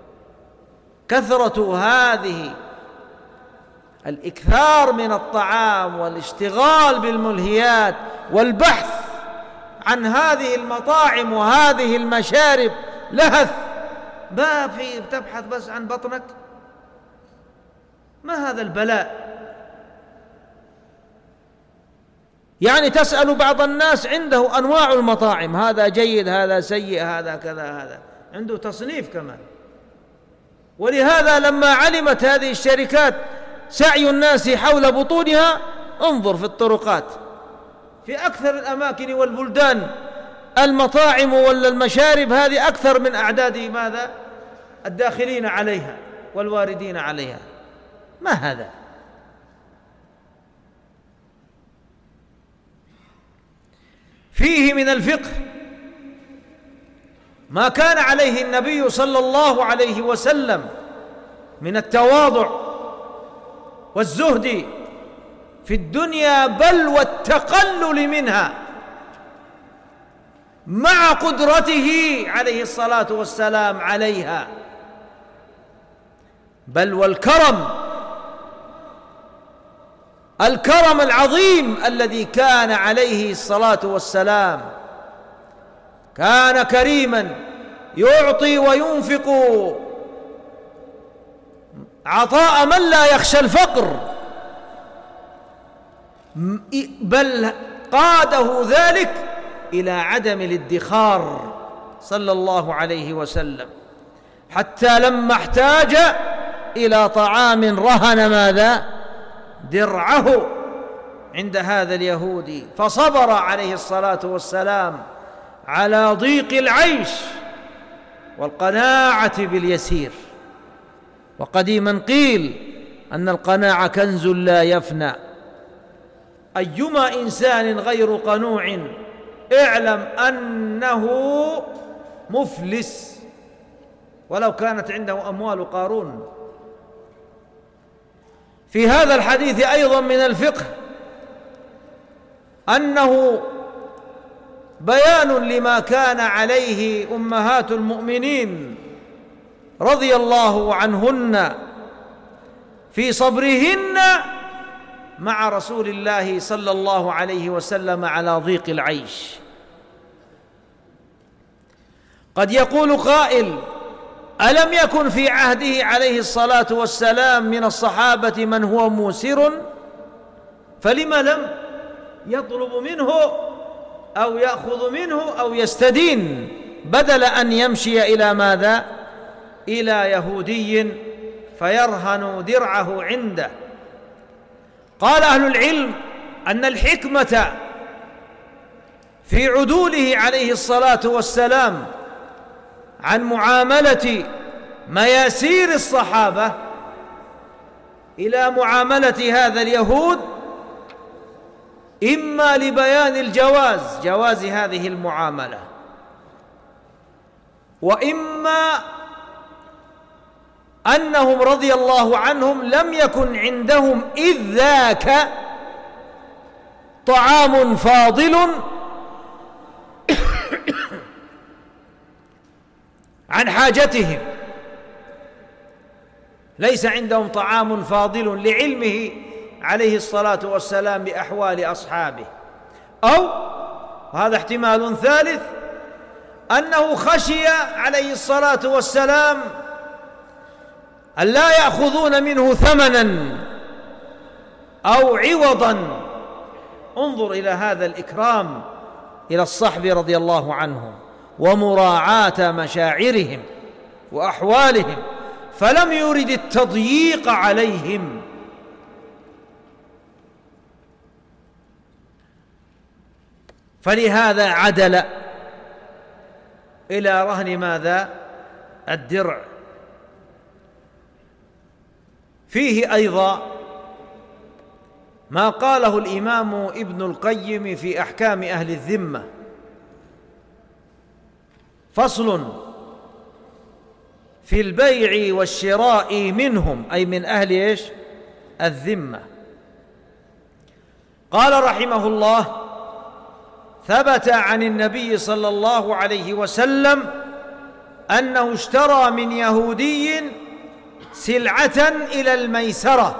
كثرة هذه الإكثار من الطعام والاشتغال بالملهيات والبحث عن هذه المطاعم وهذه المشارب لهث. ما في تبحث بس عن بطنك؟ ما هذا البلاء؟ يعني تسأل بعض الناس عنده أنواع المطاعم، هذا جيد هذا سيء هذا كذا، هذا عنده تصنيف كمان. ولهذا لما علمت هذه الشركات سعي الناس حول بطونها، انظر في الطرقات في أكثر الأماكن والبلدان المطاعم ولا المشارب هذه أكثر من أعداد ماذا؟ الداخلين عليها والواردين عليها. ما هذا؟ فيه من الفقه ما كان عليه النبي صلى الله عليه وسلم من التواضع والزهد في الدنيا بل والتقلل منها، مع قدرته عليه الصلاة والسلام عليها، بل والكرم، الكرم العظيم الذي كان عليه الصلاة والسلام. كان كريما يعطي وينفق عطاء من لا يخشى الفقر، بل قاده ذلك إلى عدم الادخار صلى الله عليه وسلم، حتى لما احتاج إلى طعام رهن ماذا؟ درعه عند هذا اليهودي، فصبر عليه الصلاة والسلام على ضيق العيش والقناعة باليسير. وقديما قيل أن القناعة كنز لا يفنى. أيما إنسان غير قنوع اعلم أنه مفلس ولو كانت عنده أموال قارون. في هذا الحديث أيضا من الفقه أنه بيان لما كان عليه أمهات المؤمنين رضي الله عنهن في صبرهن مع رسول الله صلى الله عليه وسلم على ضيق العيش. قد يقول قائل: ألم يكن في عهده عليه الصلاة والسلام من الصحابة من هو موسر؟ فلم لم يطلب منه أو يأخذ منه أو يستدين، بدل أن يمشي إلى ماذا؟ إلى يهودي فيرهن درعه عنده. قال أهل العلم أن الحكمة في عدوله عليه الصلاة والسلام عن معاملة مياسير الصحابة إلى معاملة هذا اليهود إما لبيان جواز هذه المعاملة، وإما أنهم رضي الله عنهم لم يكن عندهم إذ ذاك طعام فاضل عن حاجتهم، ليس عندهم طعام فاضل لعلمه عليه الصلاة والسلام بأحوال أصحابه، أو وهذا احتمال ثالث أنه خشي عليه الصلاة والسلام أن لا يأخذون منه ثمنا أو عوضا. انظر إلى هذا الإكرام إلى الصحب رضي الله عنهم ومراعاة مشاعرهم وأحوالهم، فلم يرد التضييق عليهم. فلهذا عدل إلى رهن ماذا؟ الدرع. فيه أيضا ما قاله الإمام ابن القيم في أحكام أهل الذمة: فصل في البيع والشراء منهم، أي من أهل الذمة. قال رحمه الله: ثبت عن النبي صلى الله عليه وسلم أنه اشترى من يهودي سلعة إلى الميسرة،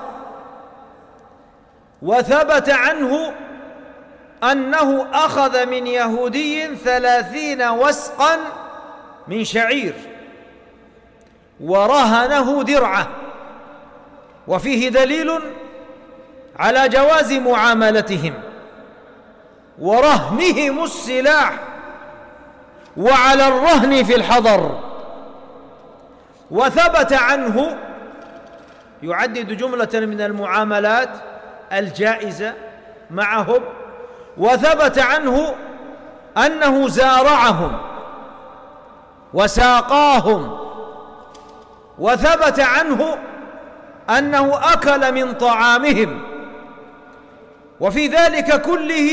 وثبت عنه أنه أخذ من يهودي 30 وسقا من شعير ورهنه درعه، وفيه دليل على جواز معاملتهم ورهنهم السلاح وعلى الرهن في الحضر. وثبت عنه، يعدد جملة من المعاملات الجائزة معهم، وثبت عنه أنه زارعهم وساقاهم، وثبت عنه أنه أكل من طعامهم، وفي ذلك كله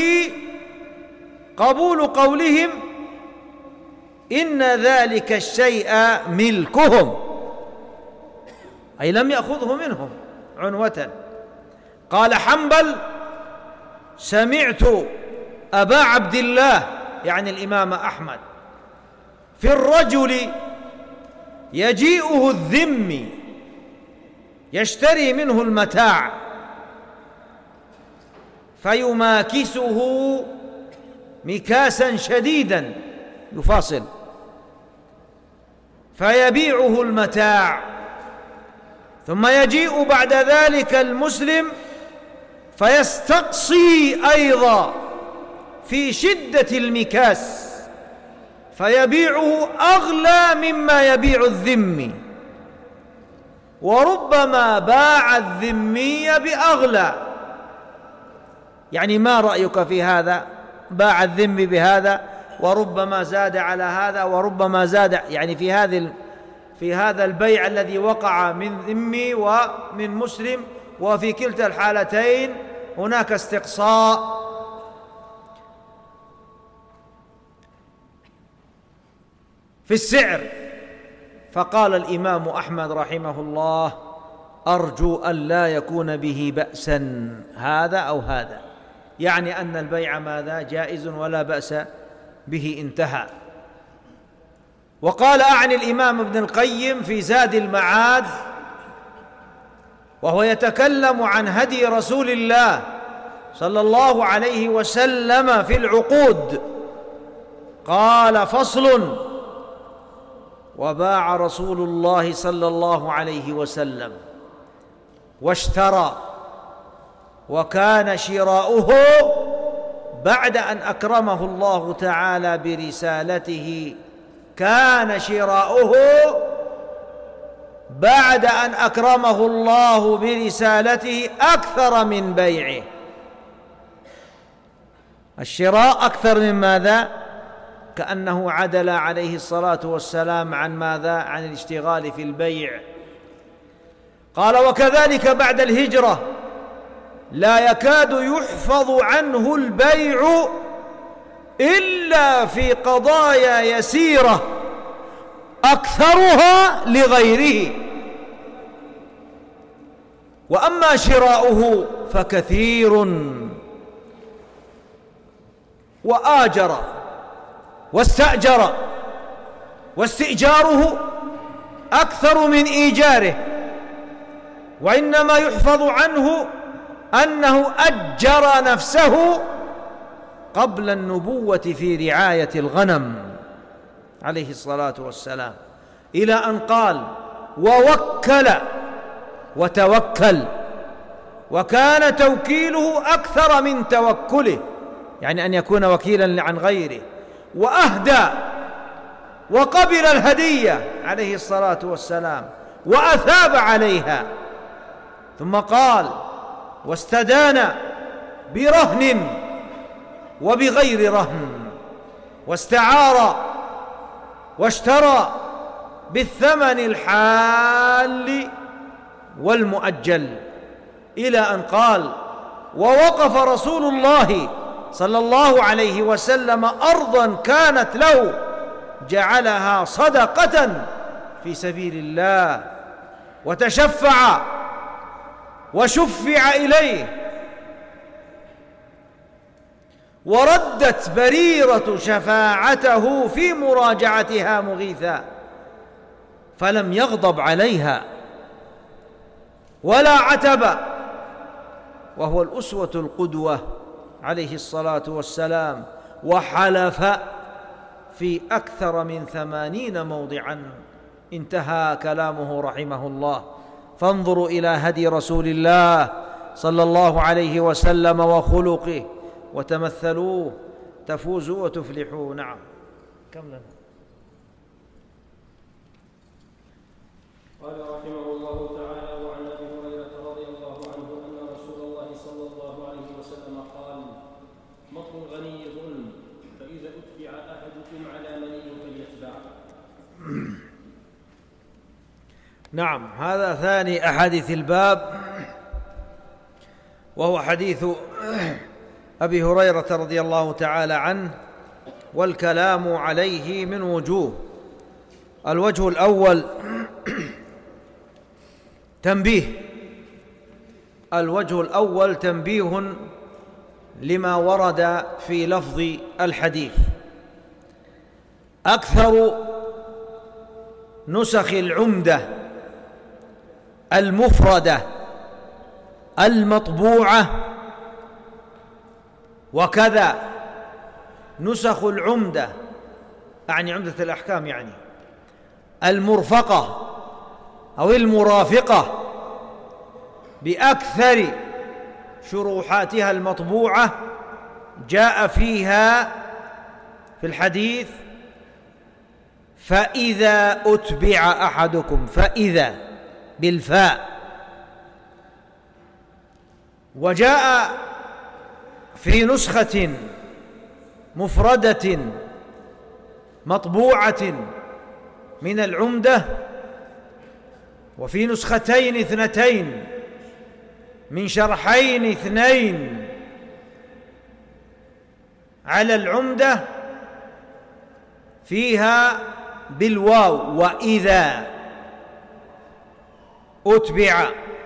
قبول قولهم إن ذلك الشيء ملكهم، أي لم يأخذه منهم عنوة. قال حنبل: سمعت أبا عبد الله، يعني الإمام أحمد، في الرجل يجيئه الذمي يشتري منه المتاع فيماكسه مكاسا شديدا، يفاصل، فيبيعه المتاع، ثم يجيء بعد ذلك المسلم فيستقصي أيضا في شدة المكاس فيبيعه أغلى مما يبيع الذمي، وربما باع الذمي بأغلى. يعني ما رأيك في هذا؟ باع الذمي بهذا وربما زاد على هذا وربما زاد، يعني في هذا البيع الذي وقع من ذمي ومن مسلم، وفي كلتا الحالتين هناك استقصاء. في السعر، فقال الإمام أحمد رحمه الله: أرجو أن لا يكون به بأسا هذا أو هذا، يعني أن البيع ماذا؟ جائز ولا بأس به، انتهى. وقال أعني الإمام ابن القيم في زاد المعاد وهو يتكلم عن هدي رسول الله صلى الله عليه وسلم في العقود، قال: فصل: وباع رسول الله صلى الله عليه وسلم واشترى، وكان شراؤه بعد أن أكرمه الله تعالى برسالته، كان شراؤه بعد أن أكرمه الله برسالته أكثر من بيعه. الشراء أكثر من ماذا؟ كأنه عدل عليه الصلاة والسلام عن ماذا؟ عن الاشتغال في البيع. قال: وكذلك بعد الهجرة لا يكاد يحفظ عنه البيع إلا في قضايا يسيرة أكثرها لغيره، وأما شراؤه فكثير، وآجر واستأجر، واستئجاره أكثر من إيجاره، وإنما يحفظ عنه أنه أجر نفسه قبل النبوة في رعاية الغنم عليه الصلاة والسلام، إلى أن قال: ووكل وتوكل، وكان توكيله أكثر من توكله، يعني أن يكون وكيلا عن غيره، وأهدى وقبل الهدية عليه الصلاة والسلام وأثاب عليها. ثم قال: واستدان برهن وبغير رهن، واستعار واشترى بالثمن الحال والمؤجل، إلى أن قال: ووقف رسول الله صلى الله عليه وسلم أرضا كانت له جعلها صدقة في سبيل الله، وتشفع وشفع إليه، وردت بريرة شفاعته في مراجعتها مغيثا، فلم يغضب عليها ولا عتب، وهو الأسوة القدوة عليه الصلاة والسلام، وحلف في أكثر من 80 موضعا. انتهى كلامه رحمه الله. فانظروا إلى هدي رسول الله صلى الله عليه وسلم وخلقه وتمثلوه تفوزوا وتفلحوا. نعم، كم لنا؟ قال رحمه الله تعالى: وعن ابي هريره رضي الله عنه ان رسول الله صلى الله عليه وسلم قال: مطل الغني ظلم، فاذا اتبع احدكم على مني فليتبع. نعم، هذا ثاني أحاديث الباب، وهو حديث أبي هريرة رضي الله تعالى عنه، والكلام عليه من وجوه. الوجه الأول تنبيه، الوجه الأول تنبيه لما ورد في لفظ الحديث. أكثر نسخ العمدة المفردة المطبوعة، وكذا نسخ العمدة، أعني عمدة الأحكام، يعني المرفقة أو المرافقة بأكثر شروحاتها المطبوعة، جاء فيها في الحديث: فإذا أتبع أحدكم، فإذا بالفاء. وجاء في نسخة مفردة مطبوعة من العمدة، وفي نسختين اثنتين من شرحين اثنين على العمدة فيها بالواو: وإذا أتبع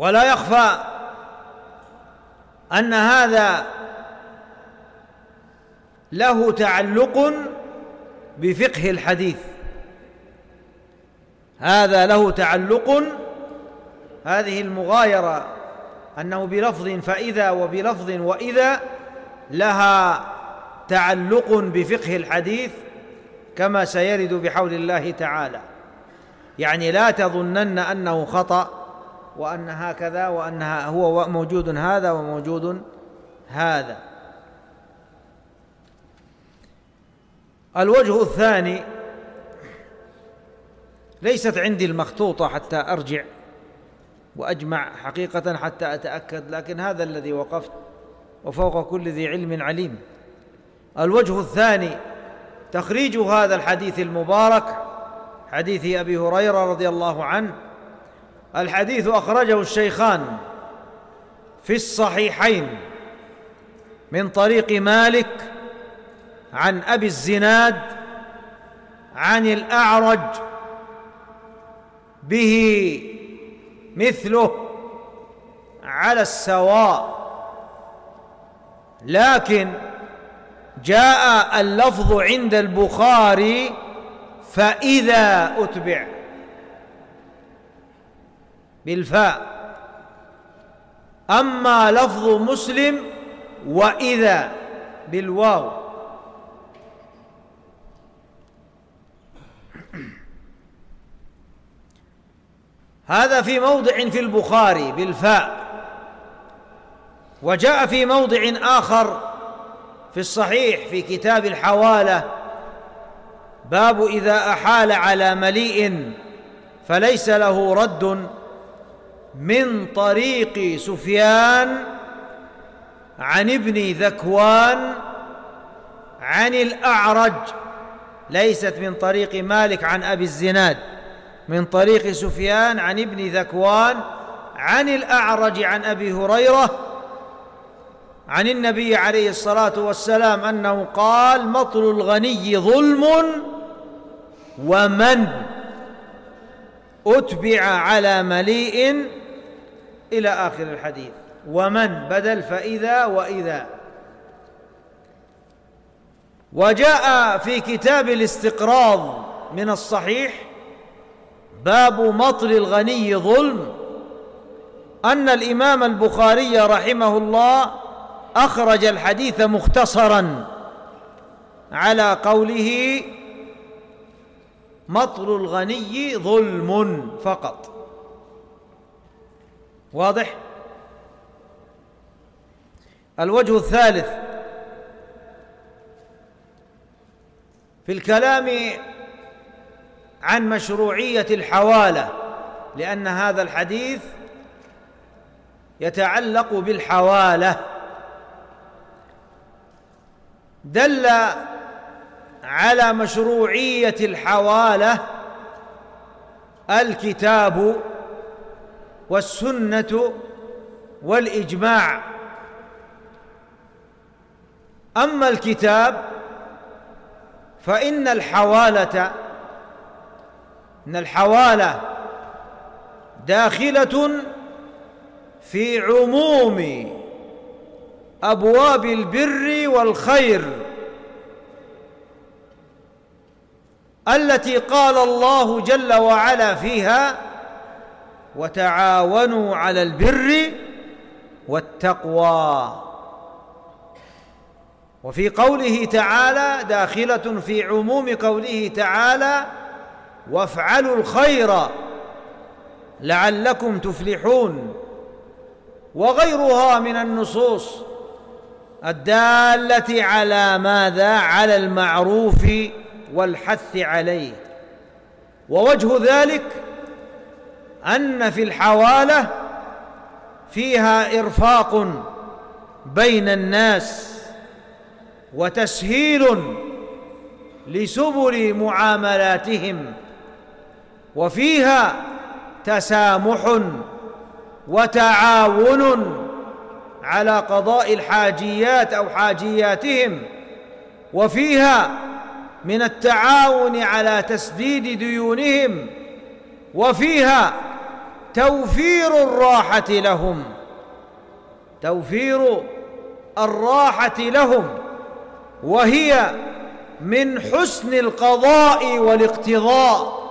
ولا يخفى أن هذا له تعلق بفقه الحديث، هذا له تعلق، هذه المغايرة أنه بلفظ فإذا وبلفظ وإذا لها تعلق بفقه الحديث كما سيرد بحول الله تعالى. يعني لا تظنن أنه خطأ وأن هكذا وأنها هو موجود هذا وموجود هذا. الوجه الثاني، ليست عندي المخطوطة حتى أرجع وأجمع حقيقة حتى أتأكد، لكن هذا الذي وقفت، وفوق كل ذي علم عليم. الوجه الثاني تخريج هذا الحديث المبارك، حديث أبي هريرة رضي الله عنه. الحديث أخرجه الشيخان في الصحيحين من طريق مالك عن أبي الزناد عن الأعرج به مثله على السواء، لكن جاء اللفظ عند البخاري فإذا أتبع بالفاء، أما لفظ مسلم وإذا بالواو. هذا في موضع في البخاري بالفاء، وجاء في موضع آخر في الصحيح في كتاب الحوالة باب إذا أحال على مليء فليس له رد، من طريق سفيان عن ابن ذكوان عن الأعرج، ليست من طريق مالك عن أبي الزناد، من طريق سفيان عن ابن ذكوان عن الأعرج عن أبي هريرة عن النبي عليه الصلاة والسلام أنه قال: مطل الغني ظلم ومن أتبع على مليء إلى آخر الحديث. ومن بدل فإذا وإذا. وجاء في كتاب الاستقراض من الصحيح باب مطل الغني ظلم أن الإمام البخاري رحمه الله أخرج الحديث مختصرا على قوله مطل الغني ظلم فقط. واضح؟ الوجه الثالث في الكلام عن مشروعية الحوالة، لأن هذا الحديث يتعلق بالحوالة. دل على مشروعية الحوالة الكتاب والسنة والإجماع. أما الكتاب فإن الحوالة داخلة في عموم أبواب البر والخير التي قال الله جل وعلا فيها: وتعاونوا على البر والتقوى. وفي قوله تعالى داخلة في عموم قوله تعالى: وافعلوا الخير لعلكم تفلحون، وغيرها من النصوص الدالة على ماذا؟ على المعروف والحث عليه. ووجه ذلك أن في الحوالة فيها إرفاق بين الناس وتسهيل لسبل معاملاتهم، وفيها تسامح وتعاون على قضاء الحاجيات أو حاجياتهم، وفيها من التعاون على تسديد ديونهم، وفيها توفير الراحة لهم، توفير الراحة لهم، وهي من حسن القضاء والاقتضاء.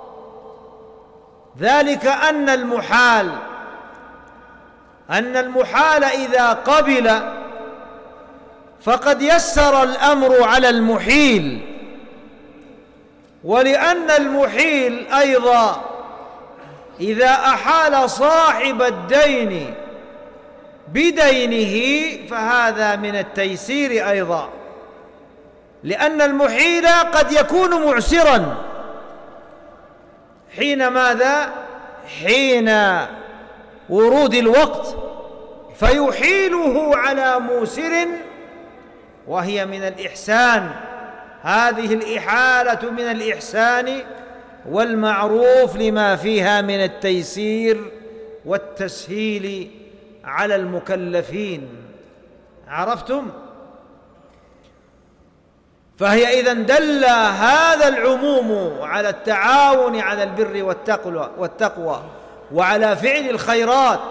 ذلك أن المحال إذا قبل فقد يسر الأمر على المحيل، ولأن المحيل أيضا إذا أحال صاحب الدين بدينه فهذا من التيسير أيضا، لأن المحيل قد يكون معسرا حين ماذا؟ حين ورود الوقت فيحيله على موسر، وهي من الإحسان. هذه الإحالة من الإحسان والمعروف لما فيها من التيسير والتسهيل على المكلفين. عرفتم؟ فهي إذن دل هذا العموم على التعاون على البر والتقوى وعلى فعل الخيرات،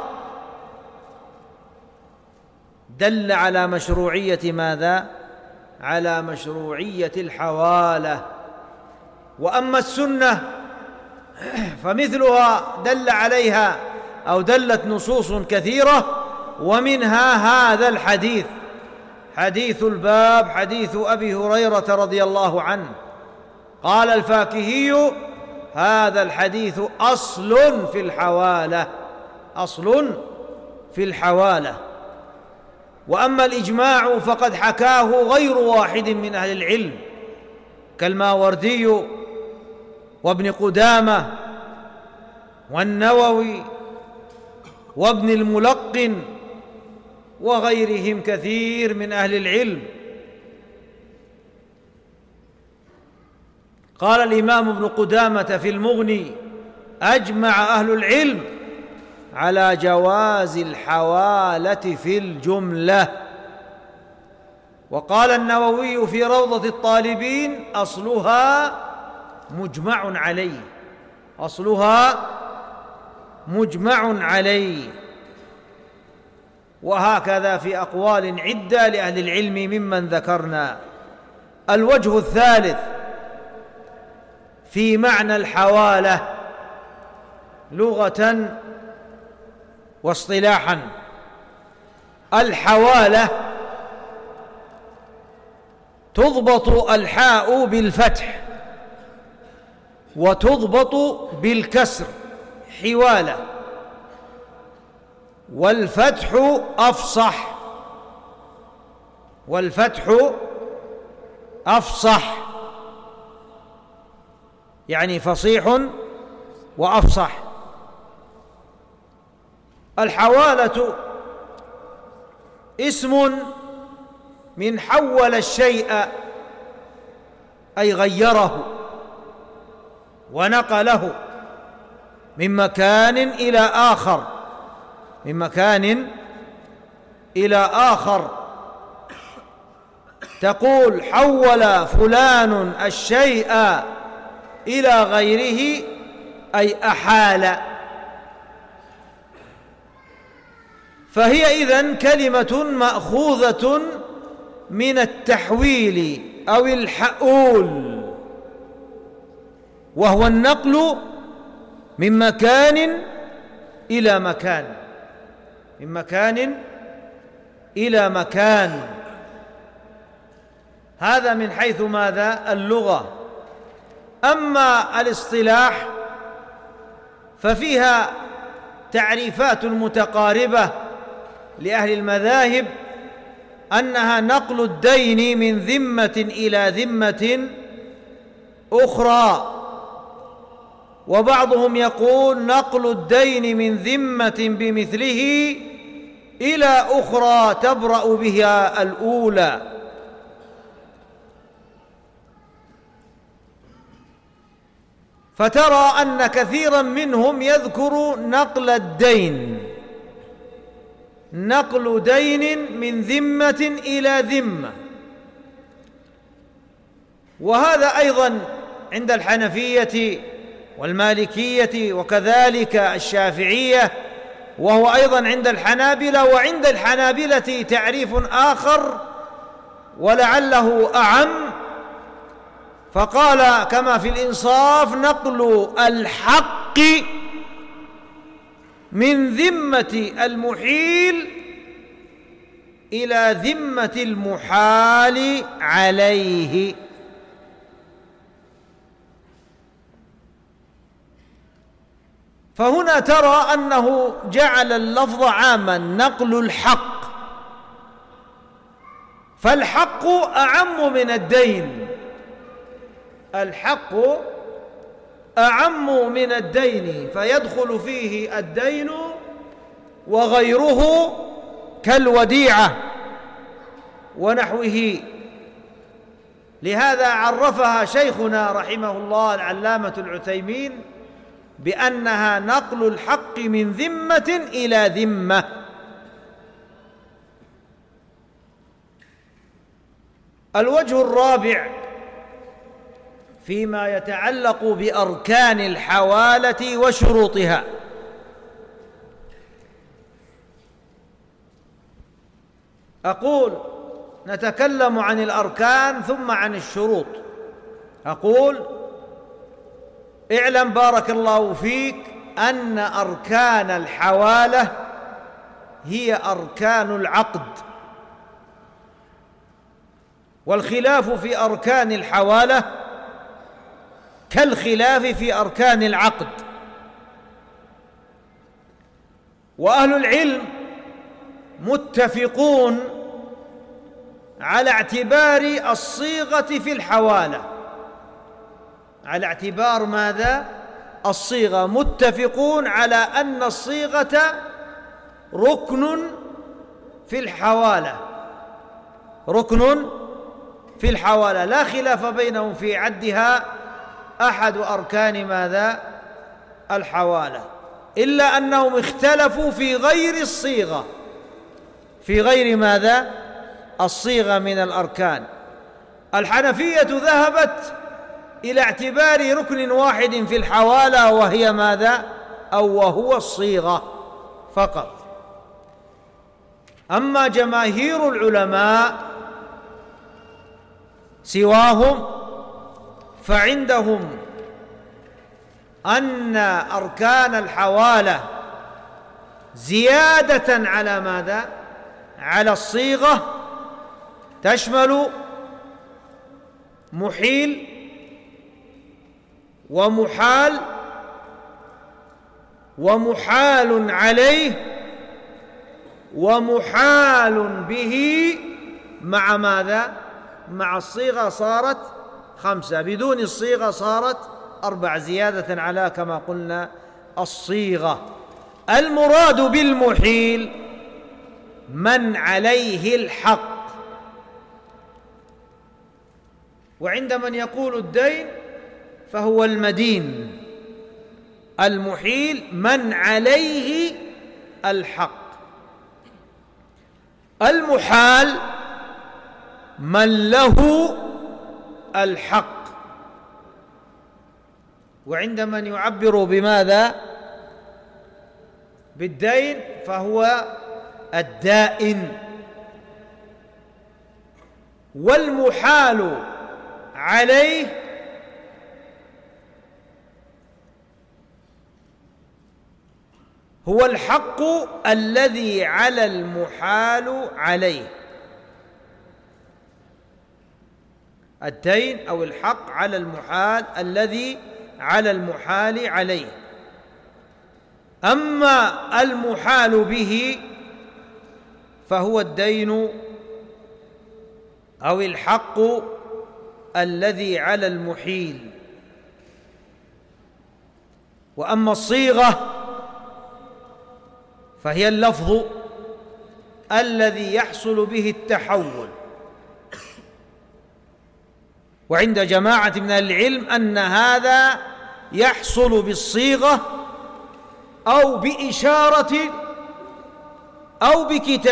دل على مشروعية ماذا؟ على مشروعية الحوالة. وأما السنة فمثلها دل عليها أو دلت نصوص كثيرة، ومنها هذا الحديث، حديث الباب، حديث أبي هريرة رضي الله عنه. قال الفاكهي: هذا الحديث أصل في الحوالة، أصل في الحوالة. وأما الإجماع فقد حكاه غير واحد من أهل العلم كالماوردي وابن قدامة والنووي وابن الملقن وغيرهم كثير من أهل العلم. قال الإمام ابن قدامة في المغني: أجمع أهل العلم على جواز الحوالة في الجملة. وقال النووي في روضة الطالبين: أصلها مجمع عليه، أصلها مجمع عليه. وهكذا في أقوال عدة لأهل العلم ممن ذكرنا. الوجه الثالث في معنى الحوالة لغة واصطلاحا: الحوالة تضبط الحاء بالفتح وتضبط بالكسر حوالة، والفتح أفصح، والفتح أفصح يعني فصيح وأفصح. الحوالة اسم من حول الشيء أي غيره ونقله من مكان إلى آخر، من مكان إلى آخر. تقول: حول فلان الشيء إلى غيره، أي أحال. فهي إذن كلمة مأخوذة من التحويل أو الحؤول، وهو النقل من مكان إلى مكان، من مكان إلى مكان. هذا من حيث ماذا؟ اللغة. أما الاصطلاح ففيها تعريفات متقاربة لأهل المذاهب، أنها نقل الدين من ذمة إلى ذمة أخرى، وبعضهم يقول نقل الدين من ذمة بمثله إلى أخرى تبرأ بها الأولى. فترى أن كثيرا منهم يذكر نقل الدين، نقل دين من ذمة إلى ذمة. وهذا أيضا عند الحنفية والمالكية وكذلك الشافعية، وهو أيضا عند الحنابلة. وعند الحنابلة تعريف آخر ولعله أعم، فقال كما في الإنصاف: نقل الحق من ذمة المحيل إلى ذمة المحال عليه. فهنا ترى أنه جعل اللفظ عاما: نقل الحق، فالحق أعم من الدين، الحق أعم من الدين، فيدخل فيه الدين وغيره كالوديعة ونحوه. لهذا عرفها شيخنا رحمه الله العلامة العثيمين بأنها نقل الحق من ذمة إلى ذمة. الوجه الرابع فيما يتعلق بأركان الحوالة وشروطها. أقول نتكلم عن الأركان ثم عن الشروط. أقول: اعلم بارك الله فيك أن أركان الحوالة هي أركان العقد، والخلاف في أركان الحوالة كالخلاف في أركان العقد. وأهل العلم متفقون على اعتبار الصيغة في الحوالة. على اعتبار ماذا؟ الصيغة. متفقون على أن الصيغة ركن في الحوالة، ركن في الحوالة، لا خلاف بينهم في عدها أحد أركان ماذا؟ الحوالة، إلا أنهم اختلفوا في غير الصيغة، في غير ماذا؟ الصيغة من الأركان. الحنفية ذهبت إلى اعتبار ركن واحد في الحوالة، وهي ماذا؟ أو وهو الصيغة فقط. أما جماهير العلماء سواهم فعندهم أن أركان الحوالة زيادة على ماذا؟ على الصيغة، تشمل محيل ومحال ومحال عليه ومحال به، مع ماذا؟ مع الصيغة صارت 5، بدون الصيغة صارت 4، زيادة على كما قلنا الصيغة. المراد بالمحيل من عليه الحق، وعند من يقول الدين فهو المدين. المحيل من عليه الحق. المحال من له الحق. وعند من يعبر بماذا؟ بالدين فهو الدائن. والمحال عليه هو الحق الذي على المحال عليه. الدين أو الحق على المحال الذي على المحال عليه. أما المحال به فهو الدين أو الحق الذي على المحيل. وأما الصيغة فهي اللفظ الذي يحصل به التحول. وعند جماعة من العلم أن هذا يحصل بالصيغة أو بإشارة أو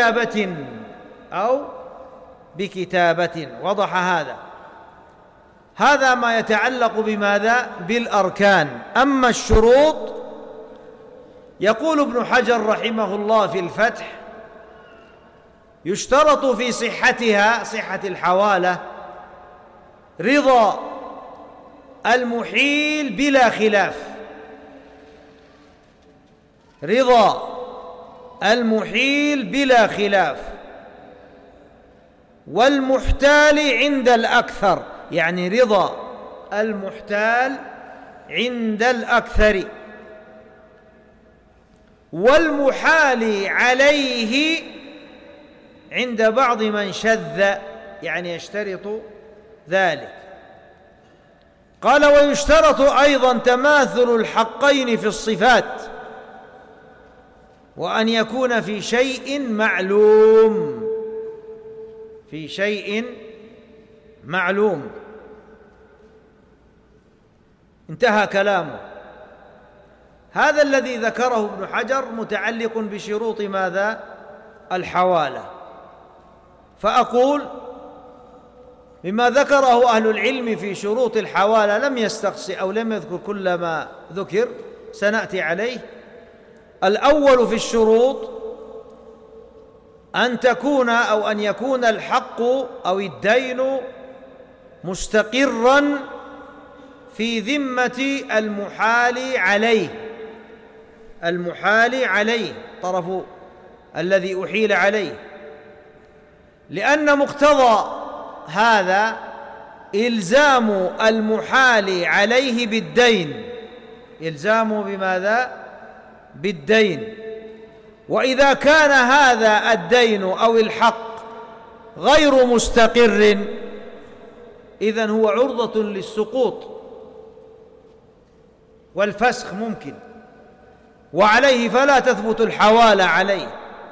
بكتابة وضح هذا. هذا ما يتعلق بماذا؟ بالأركان. أما الشروط يقول ابن حجر رحمه الله في الفتح: يشترط في صحتها، صحة الحوالة، رضا المحيل بلا خلاف، رضا المحيل بلا خلاف، والمحتال عند الأكثر، يعني رضا المحتال عند الأكثر، والمحال عليه عند بعض من شذ، يعني يشترط ذلك. قال: ويشترط أيضا تماثل الحقين في الصفات، وأن يكون في شيء معلوم، في شيء معلوم. انتهى كلامه. هذا الذي ذكره ابن حجر متعلق بشروط ماذا؟ الحوالة. فأقول مما ذكره أهل العلم في شروط الحوالة، لم يستقصي أو لم يذكر كل ما ذكر، سنأتي عليه. الأول في الشروط أن تكون أو أن يكون الحق أو الدين مستقراً في ذمة المحال عليه، المحال عليه، الطرف الذي أحيل عليه، لأن مقتضى هذا إلزام المحال عليه بالدين، إلزامه بماذا؟ بالدين. وإذا كان هذا الدين أو الحق غير مستقر، إذن هو عرضة للسقوط والفسخ ممكن، وعليه فلا تثبت الحوالة عليه.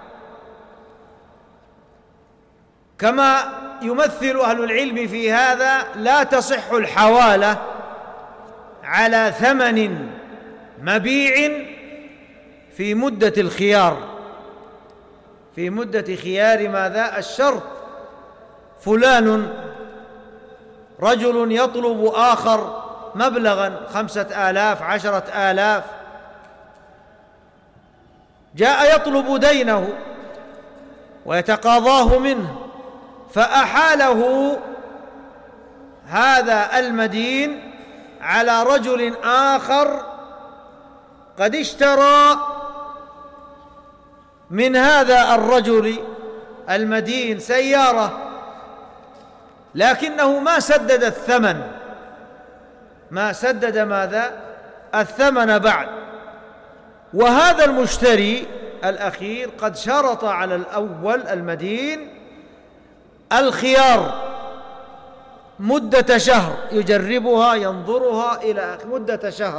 كما يمثل أهل العلم في هذا: لا تصح الحوالة على ثمن مبيع في مدة الخيار، في مدة خيار ماذا؟ الشرط. فلان رجل يطلب آخر مبلغا 5,000 10,000، جاء يطلب دينه ويتقاضاه منه، فأحاله هذا المدين على رجل آخر قد اشترى من هذا الرجل المدين سيارة، لكنه ما سدد الثمن، ما سدد ماذا؟ الثمن بعد. وهذا المشتري الأخير قد شرط على الأول المدين الخيار مدة شهر، يجربها ينظرها إلى مدة شهر.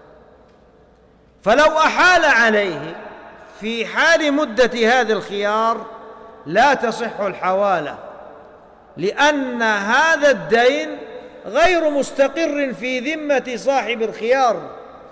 فلو أحال عليه في حال مدة هذا الخيار لا تصح الحوالة، لأن هذا الدين غير مستقر في ذمة صاحب الخيار.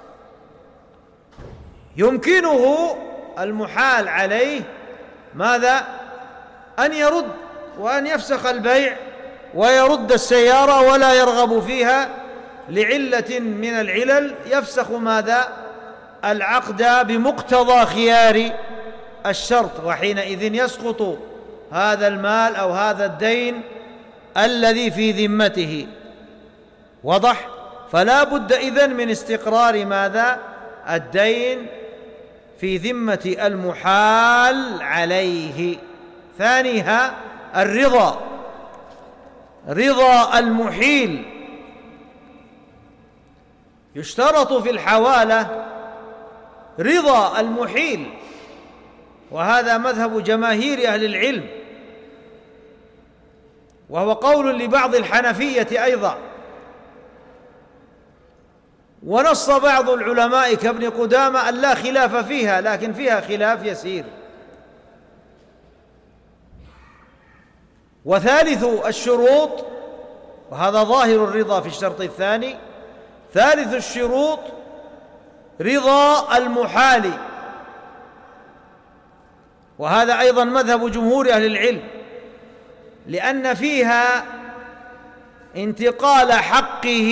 يمكنه المحال عليه ماذا؟ أن يرد وأن يفسخ البيع ويرد السيارة ولا يرغب فيها لعلة من العلل، يفسخ ماذا؟ العقد بمقتضى خيار الشرط، وحينئذ يسقط هذا المال أو هذا الدين الذي في ذمته. وضح؟ فلا بد إذن من استقرار ماذا؟ الدين في ذمة المحال عليه. ثانيها الرضا، رضا المحيل. يشترط في الحوالة رضا المحيل، وهذا مذهب جماهير أهل العلم، وهو قول لبعض الحنفية أيضا. ونص بعض العلماء كابن قدامة أن لا خلاف فيها، لكن فيها خلاف يسير. وثالث الشروط، وهذا ظاهر الرضا في الشرط الثاني، ثالث الشروط رضا المحال، وهذا أيضا مذهب جمهور أهل العلم، لأن فيها انتقال حقه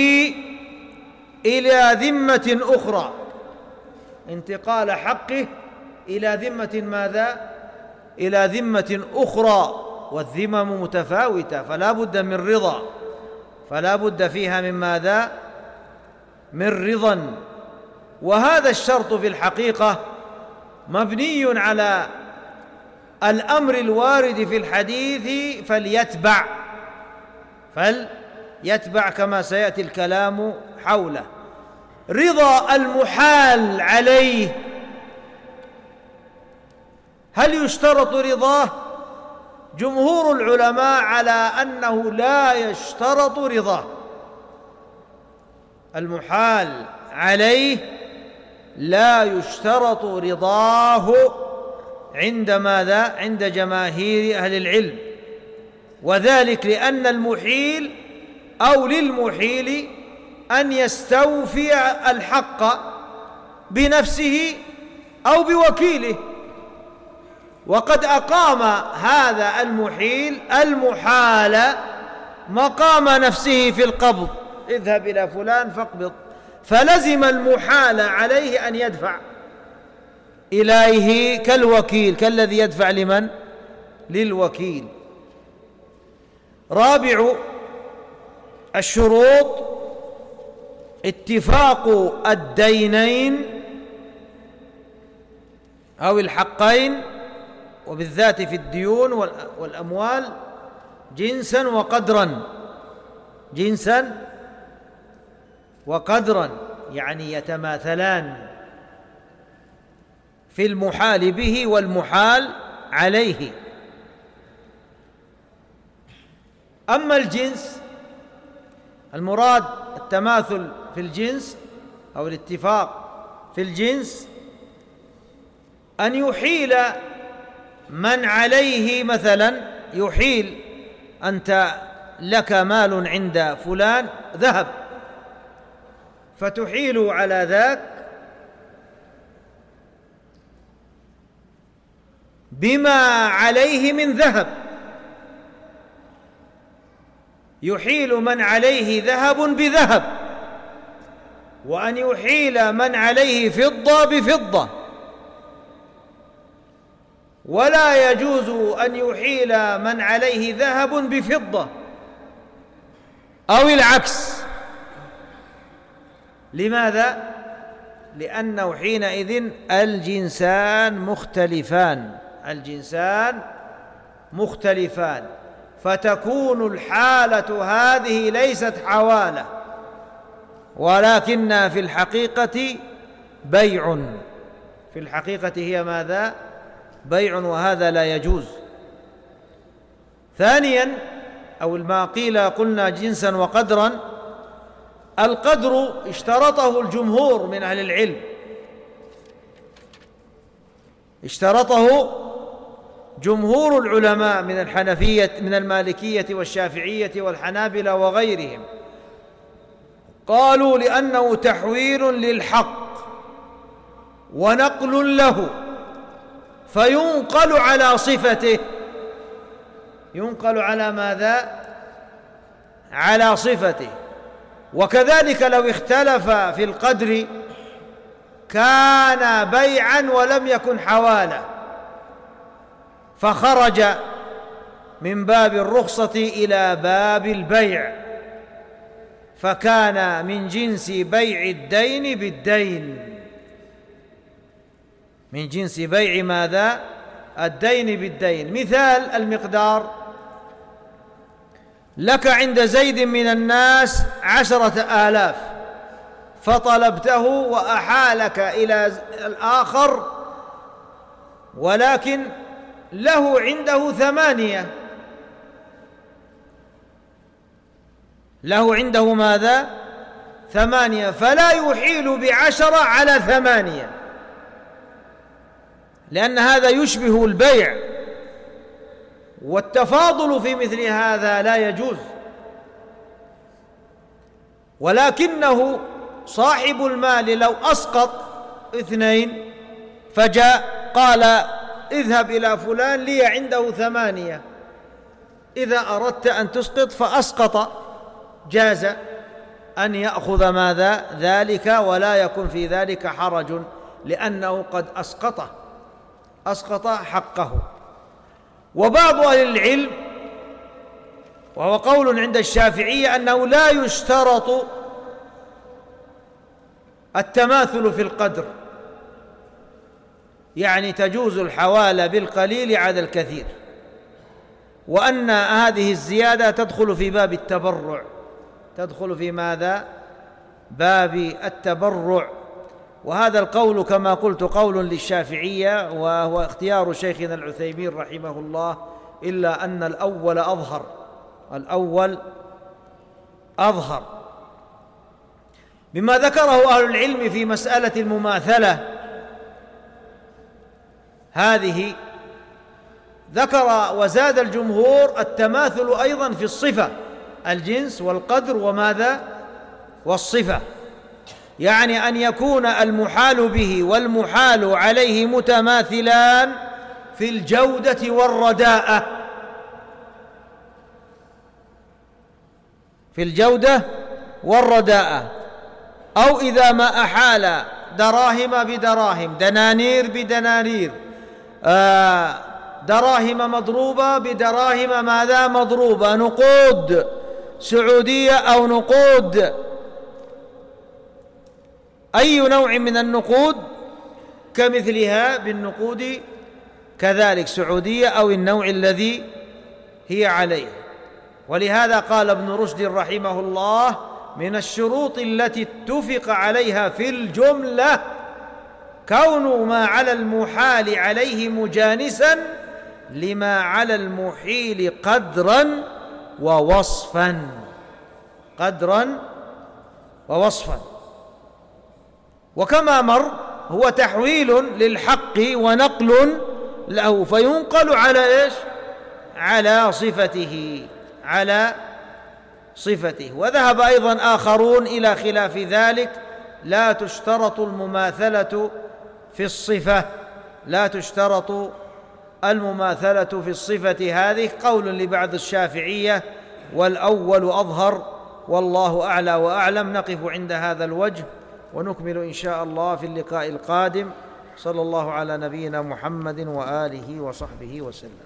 إلى ذمة أخرى، انتقال حقه إلى ذمة ماذا؟ إلى ذمة أخرى، والذمم متفاوتة، فلا بد من رضا، فلا بد فيها من ماذا؟ من رضا. وهذا الشرط في الحقيقة مبني على الأمر الوارد في الحديث فليتبع كما سيأتي الكلام حوله. رضا المحال عليه، هل يشترط رضاه؟ جمهور العلماء على أنه لا يشترط رضاه. المحال عليه لا يشترط رضاه عند ماذا؟ عند جماهير أهل العلم، وذلك لأن المحيل أو للمحيل أن يستوفي الحق بنفسه أو بوكيله، وقد أقام هذا المحيل المحال مقام نفسه في القبض، اذهب إلى فلان فاقبض، فلزم المحال عليه أن يدفع إليه كالوكيل، كالذي يدفع لمن؟ للوكيل. رابع الشروط اتفاق الدينين أو الحقين، وبالذات في الديون والأموال، جنسا وقدرا، جنسا وقدرا، يعني يتماثلان في المحال به والمحال عليه. أما الجنس، المراد التماثل في الجنس أو الاتفاق في الجنس، أن يحيل من عليه، مثلا يحيل أنت لك مال عند فلان ذهب، فتحيل على ذاك بما عليه من ذهب، يحيل من عليه ذهب بذهب، وأن يحيل من عليه فضة بفضة، ولا يجوز أن يحيل من عليه ذهب بفضة أو العكس. لماذا؟ لأنه حينئذ الجنسان مختلفان، فتكون الحالة هذه ليست حوالة، ولكنها في الحقيقة بيع، في الحقيقة هي ماذا؟ بيع، وهذا لا يجوز. ثانيا، أو ما قيل قلنا جنسا وقدرا، القدر اشترطه الجمهور من أهل العلم، اشترطه جمهور العلماء من الحنفية، من المالكية والشافعية والحنابلة وغيرهم، قالوا لأنه تحويل للحق ونقل له، فينقل على صفته، ينقل على ماذا؟ على صفته. وكذلك لو اختلف في القدر كان بيعا ولم يكن حوالة، فخرج من باب الرخصة إلى باب البيع، فكان من جنس بيع الدين بالدين، من جنس بيع ماذا؟ الدين بالدين. مثال المقدار: لك عند زيد من الناس 10,000، فطلبته وأحالك إلى الآخر، ولكن له عنده 8، له عنده ماذا؟ 8، فلا يحيل ب10 على 8، لأن هذا يشبه البيع، والتفاضل في مثل هذا لا يجوز. ولكنه صاحب المال لو أسقط 2 فجاء قال اذهب إلى فلان لي عنده 8، إذا أردت أن تسقط فأسقط جاز أن يأخذ ماذا ذلك ولا يكن في ذلك حرج، لأنه قد أسقط حقه. وبعض أهل العلم، وهو قول عند الشافعية، أنه لا يشترط التماثل في القدر، يعني تجوز الحوالة بالقليل على الكثير، وأن هذه الزيادة تدخل في باب التبرع، تدخل في ماذا؟ باب التبرع. وهذا القول كما قلت قول للشافعية، وهو اختيار شيخنا العثيمين رحمه الله، إلا أن الأول أظهر بما ذكره أهل العلم في مسألة المماثلة هذه. ذكر وزاد الجمهور التماثل أيضا في الصفة، الجنس والقدر وماذا؟ والصفة، يعني أن يكون المحال به والمحال عليه متماثلان في الجودة والرداءة، في الجودة والرداءة. أو إذا ما أحال دراهم بدراهم، دنانير بدنانير، دراهم مضروبة بدراهم ماذا؟ مضروبة، نقود سعودية أو نقود أي نوع من النقود كمثلها بالنقود كذلك سعودية أو النوع الذي هي عليه. ولهذا قال ابن رشد رحمه الله: من الشروط التي اتفق عليها في الجملة كون ما على المحال عليه مجانسا لما على المحيل قدرا ووصفا، قدرا ووصفا. وكما مر هو تحويل للحق ونقل له، فينقل على إيش؟ على صفته، على صفته. وذهب أيضا آخرون إلى خلاف ذلك، لا تشترط المماثلة في الصفة، لا تشترط المماثلة في الصفة. هذه قول لبعض الشافعية، والأول أظهر، والله أعلى وأعلم. نقف عند هذا الوجه ونكمل إن شاء الله في اللقاء القادم. صلى الله على نبينا محمد وآله وصحبه وسلم.